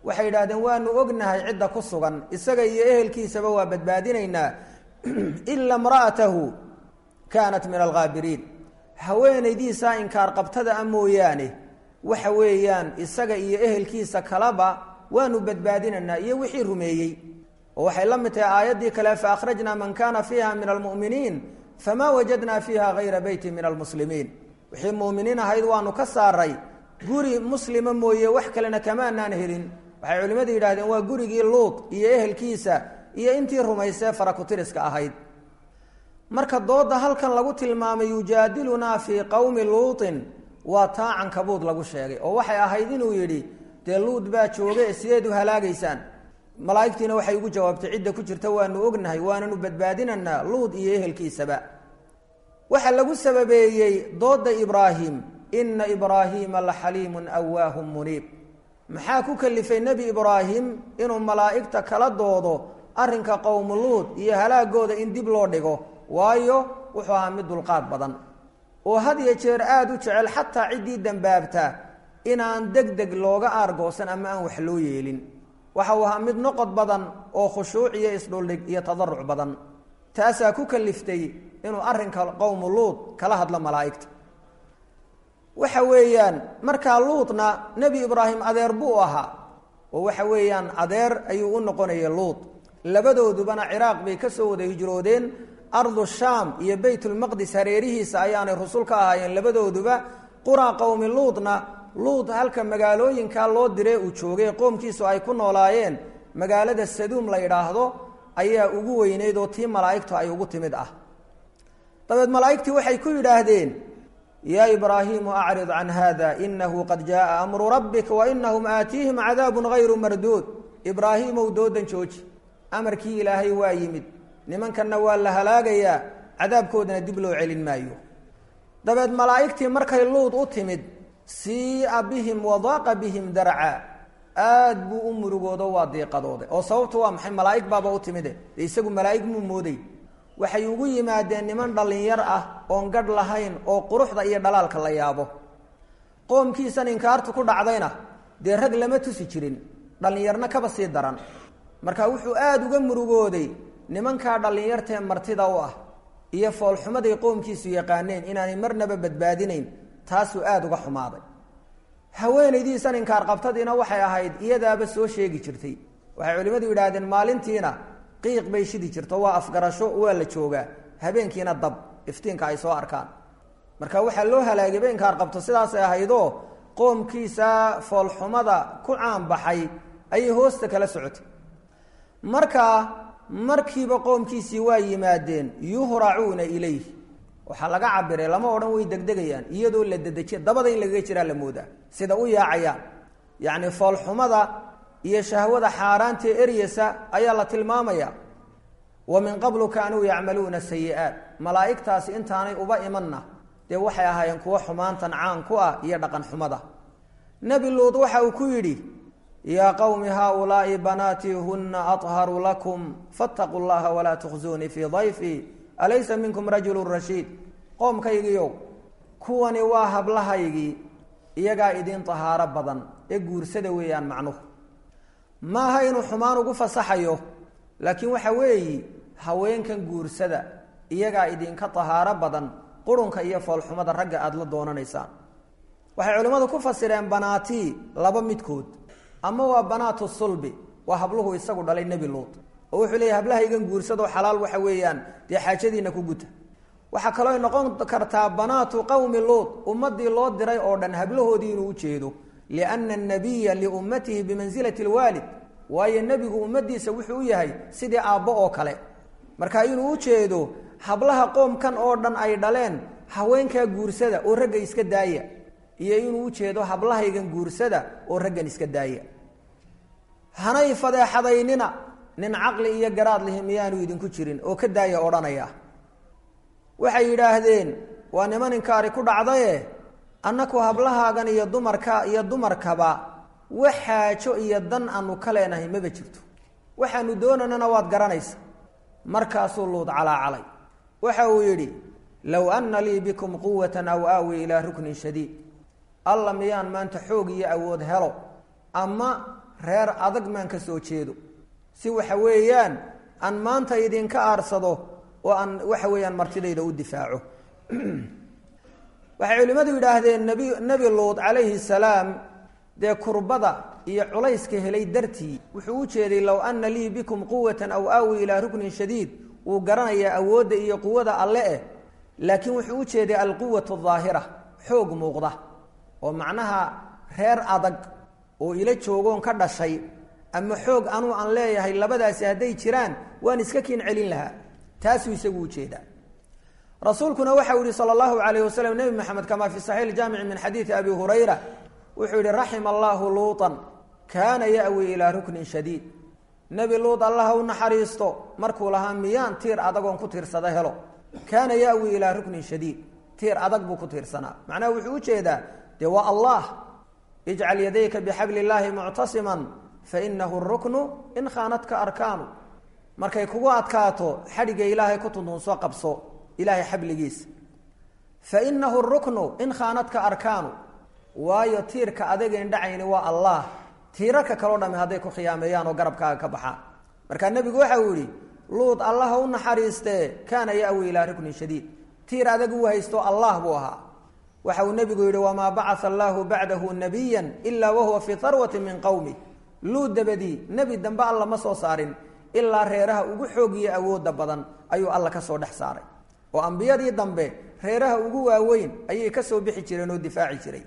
waxay yidhahdeen waanu ognahay cidda ku sugan isaga iyo ehelkiisaba waa badbaadinaynaa ila imra'atahu kaanat min alghaabiriin haweenaydiisaa inkaar qabtada a mooyaane waxa weeyaan isaga iyo ehelkiisa kalaba waanu badbaadinaynaa iyo wixii rumeeyey oo waxay la mid tahay aayaddii kale faakhrajnaa man kaana fiiha min almu'miniin famaa wajadnaa fiiha hayra beyti min almuslimiin wixii mu'miniin ahayd waanu ka saaray guri muslima mooye wax kalena kamaanaan helin waxay culimmadu yidhahdeen waa gurigii luud iyo ehelkiisa iyo intii rumaysee farakutiriska ahayd marka dooda halkan lagu tilmaamay yujaadilunaa fii qowmi luutin waa taa cankabuud lagu sheegay oo waxay ahayd inuu yidhi dee luud baa jooga sideed u halaagaysaan malaa'igtiina waxay ugu jawaabtay cidda ku jirta waanu ognahay waananu badbaadinanaa luud iyo ehelkiisaba waxaa lagu sababeeyey dooda ibraahim ina ibraahiima la xaliimun awaahum muniib maxaa ku kalifay nebi ibraahim inuu malaa'igta kala doodo arrinka qowmu luud iyo halaagooda in dib loo dhigo waayo wuxuu ahaa mid dulqaad badan oo had iyo jeer aada u jecel xataa ciddii dembaabta inaan deg deg looga aargoosan ama aan wax loo yeelin waxa uu ahaa mid noqod badan oo khushuuc iyo isdhuldhig iyo tadaruc badan taasaa ku kaliftay inuu arrinka qowmu luud kala hadlo malaa'igta waxa weeyaan markaa luudna nebi ibraahim adeer buu ahaa oo waxa weeyaan adeer ayuu u noqonayay luud labadoodubana ciraaq bay ka soo wada hijroodeen ardu shaam iyo baytulmaqdis hareerihiisa ayaanay rusul ka ahaayeen labadooduba quraa qowmi luudna luud halka magaalooyinkaa loo diree uu joogay qoomkiisu ay ku noolaayeen magaalada saduum la yidhaahdo ayaa ugu weyneyd oo tii malaa'igtu ay ugu timid ah dabeed malaa'igtii waxay ku yidhaahdeen yaa ibraahiimu acrid can haada inahu qad jaaa amru rabbik wa inahum aatiihim cadaabun hayru marduud ibraahiimow doodan jooji amarkii ilaahay waa yimid nimankanna waa la halaagayaa cadaabkoodana dib loo celin maayo dabeed malaa'igtii markay luud u timid sii'a bihim wadaaqa bihim darca aad buu u murugoodo waa diiqadooday oo sababtu waa maxay malaa'ig baaba u timide dee isagu malaa'ig muu mooday waxay ugu yimaadeen niman dhallinyar ah oon gadh lahayn oo quruxda iyo dhalaalka la yaabo qoomkiisan inkaartu ku dhacdayna dee rag lama tusi jirin dhallinyarna kaba sii daran marka wuxuu aada uga murugooday nimankaa dhallinyartee martida u ah iyo foolxumaday qoomkiisu yaqaaneen inaanay marnaba badbaadinayn taasuu aada uga xumaaday haweenaydiisan inkaar qabtadiina waxay ahayd iyadaaba soo sheegi jirtay waxay culimmadu yidhaahdeen maalintiina qiiq bay shidi jirto waa afgarasho waa la joogaa habeenkiina dab iftiinka ay soo arkaan marka waxaa loo halaagayba inkaar qabto sidaasay ahaydoo qoomkiisa foolxumada ku caanbaxay ayay hoosta kala socotay marka markiiba qoomkiisii waa yimaadeen yuhracuuna ilayh waxaa laga cabiray lama odhan way degdegayaan iyadoo la dedejiya dabada in lagaga jiraa la moodaa sida u yaacayaan yacni foolxumada iyo shahwada xaaraantee eryasa ayaa la tilmaamaya wa min qablu kaanuu yacmaluuna sayi-aat malaa'igtaasi intaanay uba imanna dee waxay ahaayeen kuwo xumaantan caan ku ah iyo dhaqan xumada nebi luud waxa uu ku yidhi yaa qowmi haaulaa'i banaatii huna aطharu lakum faاtaquu llaha walaa tukhzuunii fii dayfii alaysa minkum rajulu rashiid qoomkaygiiow kuwani waa hablahaygii iyagaa idin tahaaro badan ee guursada weeyaan macnuhu maaha inuu xumaan ugu fasaxayo laakiin waxa weeyi haweenkan guursada iyagaa idinka tahaaro badan qurunka iyo foolxumada ragga aada la doonanaysaan waxay culimmadu ku fasireen banaatii laba midkood ama waa banaatu sulbi waa habluhu isagu dhalay nebi luud oo wuxuu leeyahy hablahaygan guursadoo xalaal waxa weeyaan dee xaajadiina ku guta waxaa kaloo noqon kartaa banaatu qowmi luud ummadii loo diray oo dhan hablahoodii inuu ujeedo lianna annabiya liummatihi bimansilati alwaalid waayo nebigu ummadiisa wuxuu u yahay sidii aabbo oo kale marka inuu ujeedo hablaha qoomkan oo dhan ay dhaleen haweenkaa guursada oo ragga iska daaya iyo inuu ujeedo hablahaygan guursada oo raggan iska daaya hanay fadeexadaynina nin caqli iyo garaad lihi miyaanu idinku jirin oo ka daaya odhanaya waxay yidhaahdeen waa niman inkaari ku dhacdaye annaku hablahaagan iyo dumarkaba wax xaajo iyo dan aanu ka leenahay maba jirto waxaanu doonanana waad garanaysa markaasuu luud calaacalay waxa uu yidhi low anna lii bikum quwatan aw aawi ilaa ruknin shadiid alla miyaan maanta xoog iyo awood helo ama reer adag maan ka soo jeedo si waxa weeyaan aan maanta idinka aarsado oo aan waxa weeyaan martidayda u difaaco waxay culimadu yidhaahdeen nebi luud calayhi salaam dee kurbada iyo culayska helay dartii wuxuu u jeeday low ana lii bikum quwatan aw aawi ilaa ruknin shadiid wuu garanayaa awoodda iyo quwada alle laakiin wuxuu u jeeday alquwatu daahira xoog muuqda oo macnaha reer adag oo ila joogoon ka dhashay ama xoog anuu aan leeyahay labadaasi hadday jiraan waan iska kiin celin lahaa taasuu isagu u jeedaa rasuulkuna waxa uu yihi sala allahu calayhi wasalam nebi maxamed kamaa fi saxiix iljaamici min xadiidi abi hurayra wuxuu yihi raxima allaahu luutan kaana ya'wi ilaa ruknin shadiid nebi luud allaha u naxariisto markuu lahaa miyaan tiir adagoon ku tiirsada helo kaana ya'wi ilaa ruknin shadiid tiir adag buu ku tiirsanaa macnaha wuxuu u jeedaa dee waa allah ijcal yadayka bixabli illaahi muctasiman fainahu ruknu in khaanadka arkaanu markay kugu adkaato xadhigga ilaahay ku tuntunso qabso ilaahay xabligiisa fainahu ruknu in khaanadka arkaanu waayo tiirka adageen dhacayni waa allah tiirarka kaloo dhami hadday ku khiyaameeyaan oo garabkaaga ka baxaan markaa nebigu waxa uu yihi luud allaha u naxariistee kaana ya'wi ilaa ruknin shadiid tiir adag uu haysto allah buu ahaa waxa uu nebigu yihi wamaa bacaa allaahu bacdahu nabiyan ilaa wahuwa fii harwati min qowmi luud dabadii nebi dambe alla ma soo saarin ilaa reeraha ugu xoogiya awoodda badan ayuu alla ka soo dhex saaray oo ambiyadii dambe reeraha ugu waaweyn ayay ka soo bixi jireen oo difaaci jiray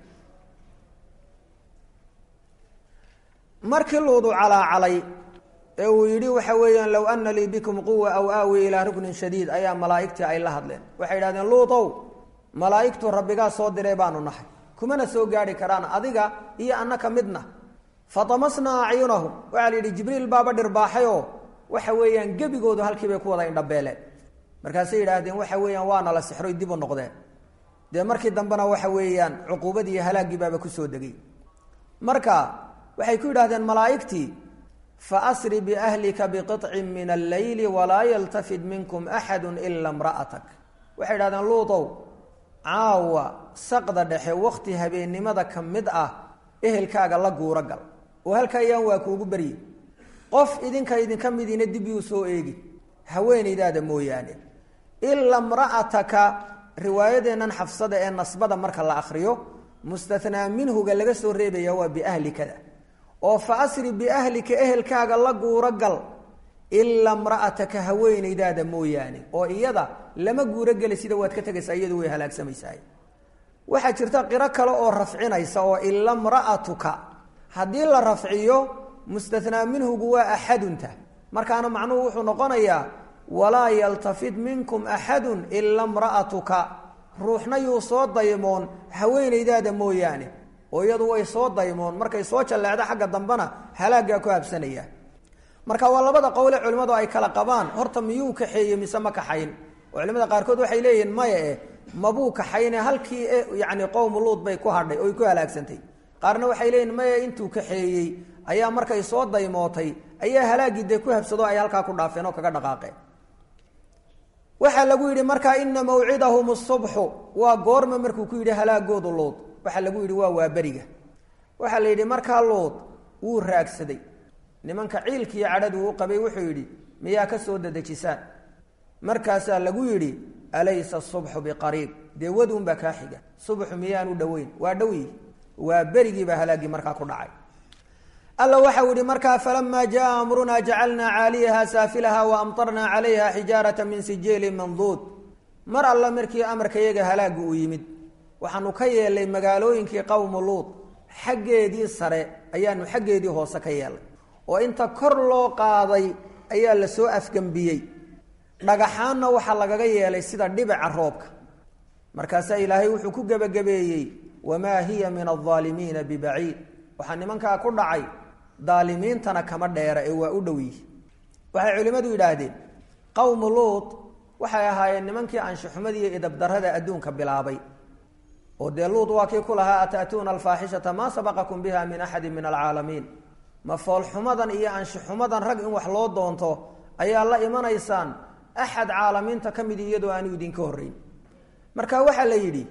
markii luudu calaacalay ee uu yidhi waxa weeyaan low ana lii bikum quwa aw aawi ilaa ruknin shadiid ayaa malaa'igtii ay la hadleen waxay idhahdeen luudow malaa'igtu rabbigaa soo diray baanu nahay kumana soo gaadhi karaan adiga iyo annaka midna fatamasnaa acyunahum waxaa la yidhi jibriil baaba dhirbaaxayoo waxa weeyaan gebigoodu halkii bay ku wada indhabeeleen markaasay yidhaahdeen waxa weeyaan waana la sixroy dib u noqdeen dee markii dambena waxa weeyaan cuquubadii iyo halaaggii baaba kusoo degay marka waxay ku yidhahdeen malaa'igtii faasri biahlika biqicin min alleyli walaa yaltafid minkum axadu ila imra'atak waxay yidhahdeen luudow caawa saqda dhexe wakti habeennimada ka mid ah ehelkaaga la guuro gal oo halka ayaan waa kuugu baryi qof idinka midiina dib yuu soo eegi haweenaydaada mooyaane ila imra'ataka riwaayadeennan xafsada ee nasbada marka la akhriyo mustathnaa minhuga laga soo reebaya waa biahlikada oo fa asri biahlika ehelkaaga la guuro gal ila imra'ataka haweenaydaada mooyaane oo iyada lama guuro geli sida waad ka tegaysaa iyadu way halaagsamaysaa waxaa jirta qiro kale oo rafcinaysa oo ila imra'atuka haddii la rafciyo mustathnaa minhugu waa axadunta markaana macnuhu wuxuu noqonayaa walaa yaltafid minkum axadun ila imra'atuka ruuxna yuu soo daymoon haweenaydaada mooyaane oo iyadu way soo daymoon markay soo jalleecdo xagga dambena halaaggaa ku habsanaya marka waa labada qowle culimmadu ay kala qabaan horta miyuu kaxeeye mise ma kaxayn oo culimada qaarkood waxay leeyihiin maya mabuu kaxayne halkii yani qowmu luud bay ku hadhay oy ku halaagsantay qaarna waxay leeyihin maya intuu kaxeeyey ayaa markay soo daymootay ayaa halaaggii dee ku habsado ay halkaa ku dhaafeen oo kaga dhaqaaqeen waxaa lagu yidhi markaa ina mawcidahum subxu waa goorma markuu ku yidhi halaagoodu luud waxaa lagu yidhi waa beriga waxaa la yidhi markaa luud wuu raagsaday nimanka ciilkiiyo cadhadu u qabay wuxuu yidhi miyaa ka soo dadejisaan markaasaa lagu yidhi alaysa subxu biqariib dee waduunbaa kaa xiga subxu miyaanu dhoweyn waa dhowyi waa berigiibaa halaaggii markaa ku dhacay alla waxau yihi markaa falamaa jaa amrunaa jacalnaa caaliyaha saafilaha waamtarnaa calayha xijaarata min sijeelin manduud mar alla markii amarka iyaga halaagga uu yimid waxaanu ka yeelnay magaalooyinkii qowmu luud xaggeedii sare ayaanu xaggeedii hoose ka yeelnay oo inta kor loo qaaday ayaa la soo afgembiyey dhagaxaanna waxaa lagaga yeelay sida dhibica roobka markaasaa ilaahay wuxuu ku gebagabeeyey wamaa hiya min aldaalimiina bibaciid waxaa nimankaa ku dhacay daalimiintana kama dheera ee waa u dhow yihi waxay culimmadu yidhaahdeen qowmu luud waxay ahaayeen nimankii anshuxumada iyo idabdarrada adduunka bilaabay oo dee luud waa kii ku lahaa ata'tuuna alfaaxishata maa sabaqakum biha min axadin min alcaalamiin ma foolxumadan iyo anshuxumadan rag in wax loo doonto ayaa la imanaysaan axad caalamiinta ka mid iyadoo aanu idinka horrayn marka waxaa la yidhi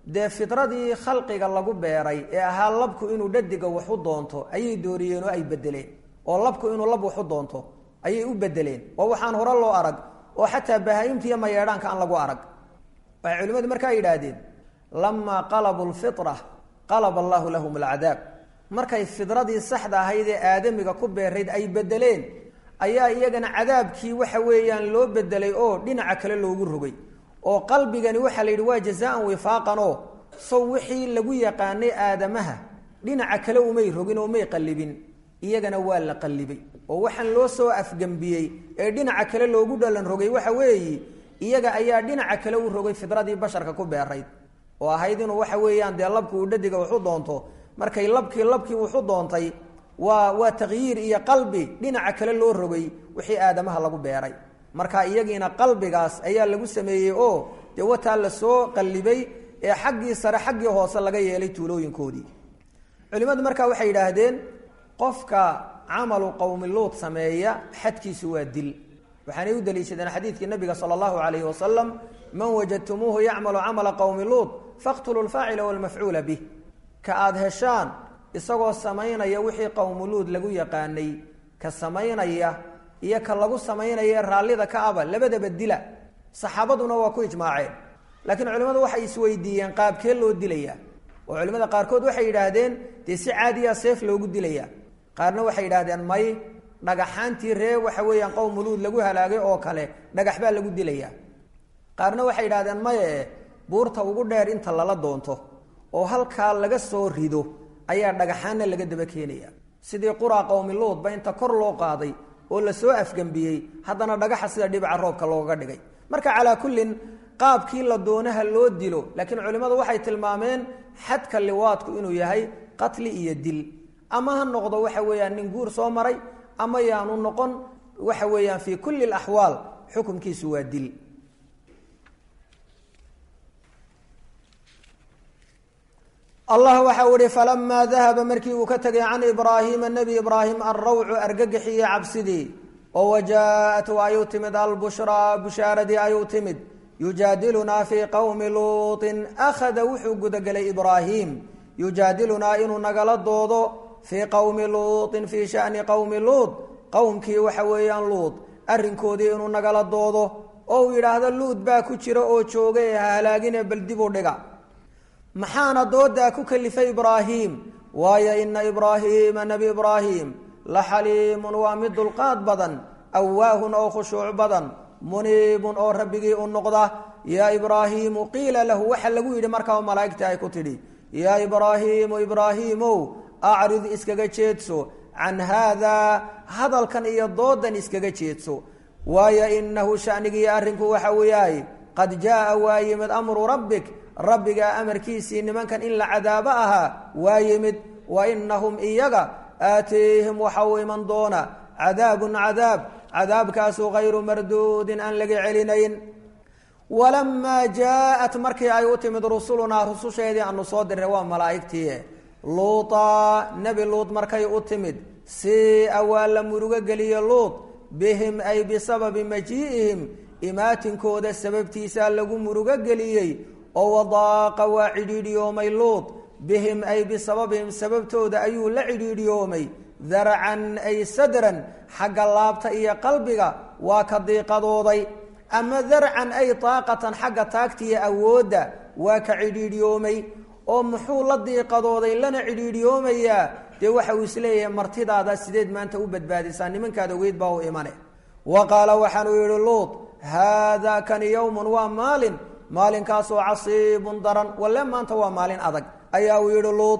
dee fitradii khalqiga lagu beeray ee ahaa labku inuu dhadiga wax u doonto ayay dooriyeen oo ay bedeleen oo labku inuu lab wax u doonto ayay u bedeleen oo waxaan hore loo arag oo xataa bahaayimta iyo mayeedhaanka aan lagu arag waxay culimmadu markaa yidhaahdeen lamaa qalabuu lfitra qalaba allahu lahum alcadaab markay fidradii saxda ahayd ee aadamiga ku beerayd ay bedeleen ayaa iyagana cadaabkii waxa weeyaan loo bedelay oo dhinaca kale loogu rogay oo qalbigani waxaa la yidhi waa jazaan wifaaqan oo sow wixii lagu yaqaanay aadamaha dhinaca kale umay rogin oo may qallibin iyagana waa la qallibay oo waxaan loo soo afgembiyey ee dhinaca kale loogu dhalan rogay waxa weeye iyaga ayaa dhinaca kale u rogay fidradii basharka ku beerayd oo ahayd inuu waxa weeyaan dee labku uu dhadiga waxu doonto markay labkii wuxu doontay waa taqyiir iyo qalbi dhinaca kale loo rogay wixii aadamaha lagu beeray marka iyagiina qalbigaas ayaa lagu sameeyey oo dee wataa la soo qallibay ee xaggii sare xaggii hoose laga yeelay tuulooyinkoodii culimmadu markaa waxay yidhaahdeen qofka camalu qowmi luud sameeya xadkiisu waa dil waxaanay u daliishadeen xadiidkii nabiga sala allahu calayhi wasalam man wajadtumuuhu yacmalu camala qowmi luud faqtuluu lfaacila walmafcuula bih ka aada heshaan isagoo samaynaya wixii qowmu luud lagu yaqaanay ka samaynaya iyo ka lagu samaynaya raallida ka aba labadaba dila saxaabaduna waa ku ijmaaceen laakiin culimmadu waxay isweydiiyeen qaabkee loo dilayaa oo culimmada qaarkood waxay yidhaahdeen dee si caadiya seef loogu dilayaa qaarna waxay yidhaahdeen may dhagaxaantii ree waxa weeyaan qowmu luud lagu halaagay oo kale dhagax baa lagu dilayaa qaarna waxay yidhahdeen maye buurta ugu dheer inta lala doonto oo halkaa laga soo rido ayaa dhagaxaanna laga daba keenaya sidii quraa qowmi luudba inta kor loo qaaday oo lasoo afgembiyey haddana dhagaxa sida dhibaca roobka looga dhigay marka calaa kullin qaabkii la doonaha loo dilo laakiin culimmadu waxay tilmaameen xadka liwaadku inuu yahay qatli iyo dil ama ha noqdo waxa weeyaan nin guur soo maray ama yaanu noqon waxa weeyaan fii kulli alaxwaal xukunkiisu waa dil allah waxa uu ihi falamaa dahaba markii uu ka tegay can ibraahiima nebi ibraahim alrawcu argagaxiiyo cabsidii oo wajaa-at ayuu timid albushraa bushaaradii ayuu timid yujaadilunaa fii qowmi luutin akhada wuxuu gudagelay ibraahim yujaadilunaa inuu nagala doodo fii qowmi luutin fii shani qowmi luud qowmkii waxa weeyaan luud arrinkoodii inuu nagala doodo oo uu yidhaahdo luud baa ku jira oo jooga ee halaagine bal dib u dhiga maxaana doodaa ku kalifay ibraahim waayo ina ibraahiima nebi ibraahim la xaliimun waa mid dulqaad badan awaahun oo khushuuc badan muniibun oo rabbigii u noqda yaa ibraahiimu qiila lahu waxa lagu yidhi markaa malaa'igta ay ku tidhi yaa ibraahiimu ibraahiimow acrid iskaga jeedso can haadaa hadalkan iyo doodan iskaga jeedso waayo inahu shanigiiyo arrinku waxa uu yahay qad jaa waa yimid amru rabbik rabbigaa amarkiisii nimankan in la cadaabo ahaa waa yimid wa inahum iyaga aatiihim waxa uu iman doona cadaabun cadaab cadaabkaasu hayru marduudin aan laga celinayn walamaa jaa-at markii ay u timid rusulunaa rususheedii aanu soo dirnay waa malaa'igtii luuta nebi luud markay u timid sia waa la murugo geliye luud bihim ay bisababi majii'ihim imaatinkooda sababtiisaa lagu murugo geliyey oo wadaaqa waa cidhiidhiyoomay luud bihim ay bisababihim sababtooda ayuu la cidhiidhiyoomay daracan ay sadran xagga laabta iyo qalbiga waa ka diiqadooday ama darcan ay taaqatan xagga taagtiiyo awoodda waa ka cidhiidhiyoomay oo muxuu la diiqadooday lana cidhiidhiyoomayaa dee waxa uu isleeyahay martidaada sideed maanta u badbaadisaa nimankaad ogeyd baa u imane wa qaala waxaanuu yihi luud haadaa kani yowmun waa maalin maalinkaasoo casiibun daran walle maanta waa maalin adag ayaa uu yihi luud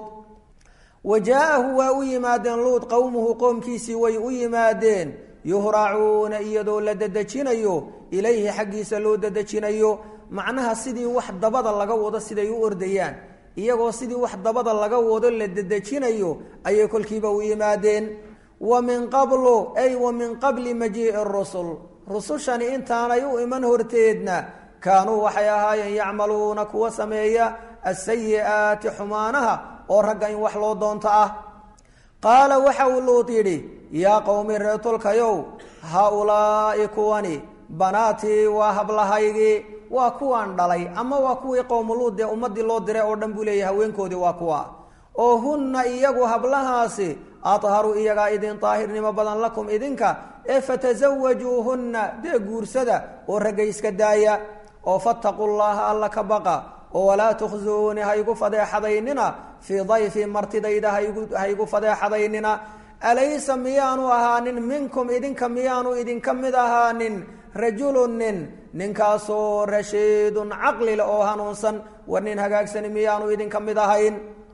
wa jaa-ahu waa u yimaadeen luud qowmuhu qoomkiisii way u yimaadeen yuhraacuuna iyadoo la dedejinayo ilayhi xaggiisa loo dedejinayo macnaha sidii wax dabada laga wado siday u ordayaan iyagoo sidii wax dabada laga wado la dedejinayo ayay kolkiiba u yimaadeen wa min qablu ay wa min qabli majii'i rusul rusushani intaanay u iman horteedna kaanuu waxay ahaayeen yacmaluuna kuwa sameeya asayi'aati xumaanaha oo ragga in wax loo doonto ah qaala waxa uu luud yidhi yaa qowmi reetolkayow haa-ulaa'i kuwani banaatii waa hablahaygii waa kuwaan dhalay ama waa kuwii qowmuluud ee ummadii loo diray oo dhan buu leeyahay haweenkoodii waa kuwa oo hunna iyagu hablahaasi atharu iyagaa idin daahirnimo badan lakum idinka ee fatasawajuuhunna dee guursada oo ragga iska daaya oo fattaqu llaha alla ka baqa oo walaa tukhzuuni haygu fadeexadaynina fii dayfi martidayda haygu fadeexadaynina alaysa miyaanu ahaanin minkum idinka miyaanu idinka mid ahaanin rajulun ninkaasoo rashiidun caqlile oo hanuunsan war nin hagaagsani miyaanu idinka mid ahayn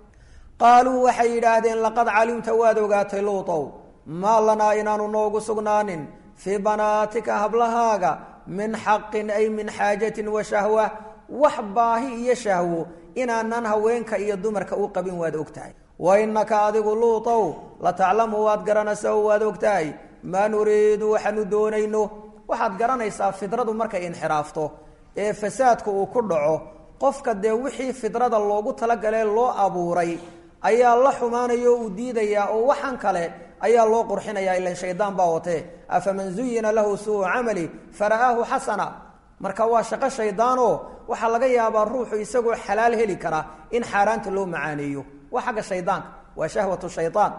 qaaluu waxay yidhaahdeen laqad calimta waad ogaatay luutow maa lanaa inaanu noogu sugnaanin fii banaatika hablahaaga min xaqin ay min xaajatin wa shahwa wax baahi iyo shahwo inaanan haweenka iyo dumarka u qabin waad ogtahay wa innaka adigu luutow la taclamu waad garanaysaa oo waad ogtahay maa nuriidu waxaanu doonayno waxaad garanaysaa fidradu markay inxiraafto ee fasaadku uu ku dhaco qofka dee wixii fidrada loogu talagalee loo abuuray ayaa la xumaanayo uu diidayaa oo waxan kale ayaa loo qurxinayaa ilan shaydaan baa watee afaman zuyina lahu suu camali fara'aahu xasana marka waa shaqo shaydaanoo waxaa laga yaabaa ruuxu isagoo xalaal heli kara in xaaraanta loo macaaneeyo waa xagga shaydaanka waa shahwatu shaydaan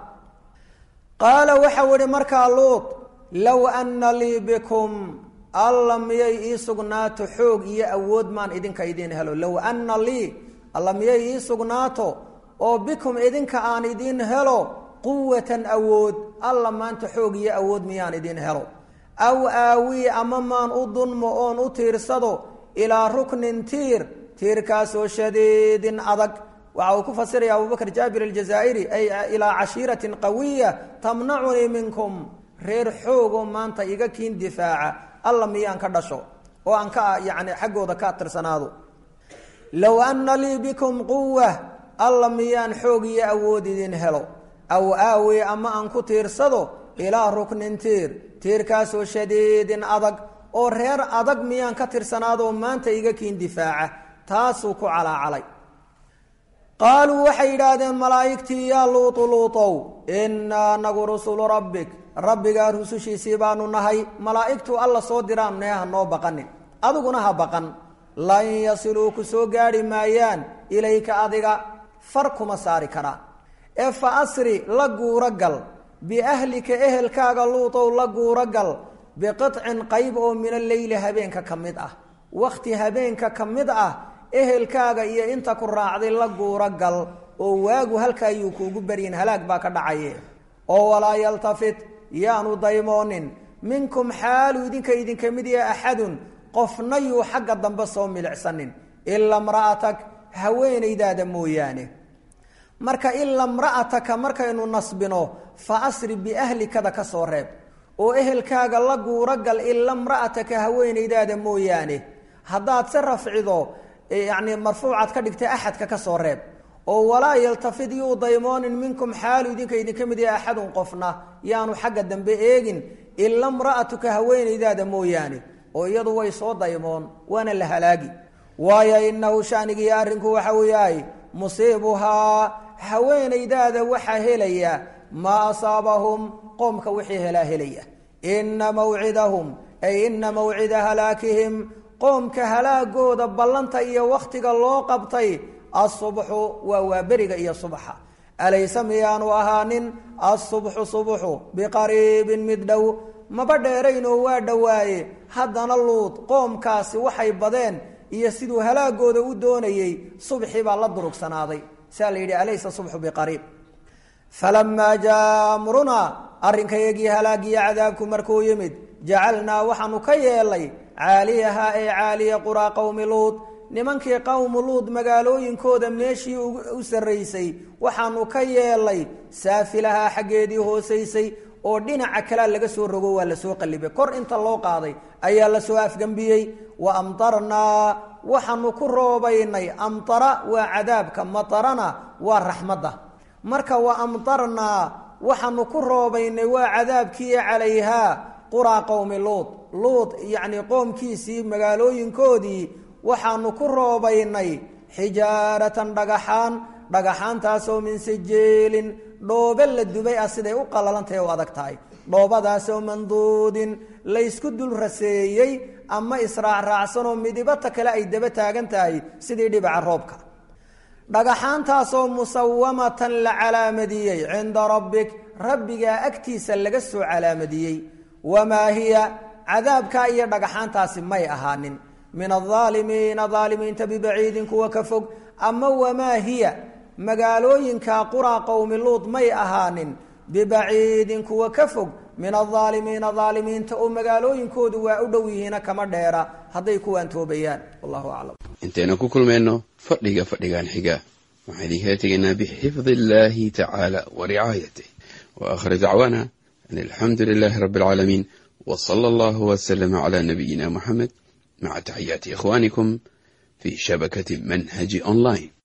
qaala waxau ihi markaa luut low ana lii bikum alla miyay ii sugnaato xoog iyo awood maan idinka idin helo low ana lii alla miyay ii sugnaato oo bikum idinka aan idin helo quwatan awood alla maanta xoog iyo awood miyaan idin helo aw aawii ama maan u dunmo oon u tiirsado ilaa ruknin tiirkaasoo shadiidin adag waxa uu ku fasiraya abubakr jaabir aljazaa'iri ay ilaa cashiiratin qawiya tamnacunii minkum reer xoogoo maanta iga kiin difaaca alla miyaan ka dhasho oo aan ka yani xaggooda ka tirsanaado low ana lii bikum quwa alla miyaan xoog iyo awood idin helo aw aawi ama aan ku tiirsado ilaa ruknin tiirkaasoo shadiidin adag oo reer adag miyaan ka tirsanaado maanta iga kiin difaaca taasuu ku calaacalay qaaluu waxay yidhaahdeen malaa'igtii yaa luutow innaa nagu rusulu rabbik rabbigaa rusushiisii baanu nahay malaa'igtuu alla soo diraan nee ha noo baqanin adiguna ha baqan lan yasiluu ku soo gaadhi maayaan ilayka adiga far kuma saari karaan ee fa asri la guuro gal biahlika ehelkaaga luutow la guuro gal biqicin qayb oo min alleyli habeenka ka mid ah wakhti habeenka ka mid ah ehelkaaga iyo inta ku raacday la guuro gal oo waagu halka ayuu kuugu baryin halaag baa ka dhacaye oo walaa yaltafit yaanu daymoonin minkum xaalu idinka mid yahay axadun qofna yuu xagga dambe soo milicsanin ila mra'atak haweenaydaada mooyaane marka ila mra'ataka markaynu nasbino fa asri biahlikada ka soo reeb oo ehelkaaga la guuro gal ila mra'ataka haweenaydaada mooyaane haddaad se rafcido yacni marfuucaad ka dhigtay axadka ka soo reeb oo walaa yaltafid yuu daymoonin minkum xaalu idinka mid yahay axadun qofna yaanu xagga dambe eegin ila mra'atuka haweenaydaada mooyaane oo iyadu way soo daymoon waana la halaagi waayo inahu shanigiiy arrinku waxa uu yahay musiibuhaa haweenaydaada waxaa helaya maa asaabahum qoomka wixii helaya ina mawcidahum ay ina mawcida halaakihim qoomka halaagooda ballanta iyo wakhtiga loo qabtay asubxu waa beriga iyo subxa alaysa miyaanu ahaanin asubxu subxu biqariibin mid dhow maba dheeraynoo waa dhowaaye haddana luud qoomkaasi waxay badeen iyo siduu halaagooda u doonayey subxii baa la durugsanaaday saa la yidhi alaysa subxu biqariib falamaa jaa amrunaa arrinkayagii halaagiyo cadaabku markuu yimid jacalnaa waxaanu ka yeelay caaliyahaa ee caaliya quraa qowmi luud nimankii qowmu luud magaalooyinkooda meeshii u sarraysay waxaanu ka yeelay saafilahaa xaggeedii hoosaysay oo dhinaca kalea laga soo rogo waa lasoo qallibay kor inta loo qaaday ayaa lasoo afgembiyey wa amtarnaa waxaanu ku roobaynay amtara waa cadaabka matarana waa raxmadda marka wa amtarnaa waxaanu ku roobaynay waa cadaabkii calayhaa quraa qowmi luud yacni qoomkiisii magaalooyinkoodii waxaanu ku roobaynay xijaaratan dhagaxaantaasoo min sijeelin dhoobe la dubay ah siday u qalalantahay o adag tahay dhoobadaasoo manduudin laysku dul raseeyey ama israacraacsanoo midibata kale ay daba taagan tahay sidii dhibaca roobka dhagaxaantaasoo musawamatan la calaamadiyey cinda rabbik rabbigaa agtiisa laga soo calaamadiyey wamaa hiya cadaabkaa iyo dhagaxaantaasi may ahaanin min aaalimiina aalimiinta bibaciidin kuwa ka fog ama wamaa hiya magaalooyinka quraa qowmi luud may ahaanin bibaciidin kuwa ka fog min aaalimiina aalimiinta oo magaalooyinkoodu waa u dhow yihiina kama dheera hadday kuwaan toobayaan wallahu aclam intaynu ku kulmayno fadhigan xiga waxaan idinkaga tegaynaa bixifdi illaahi tacaala wa ricaayatih wa aakhir dacwaana an alxamdu lilaahi rabbi alcaalamiin wa sala allahu wasalama calaa nabiyina muxamed maca taxiyaati ikhwaanikum fii shabakati manhaji online.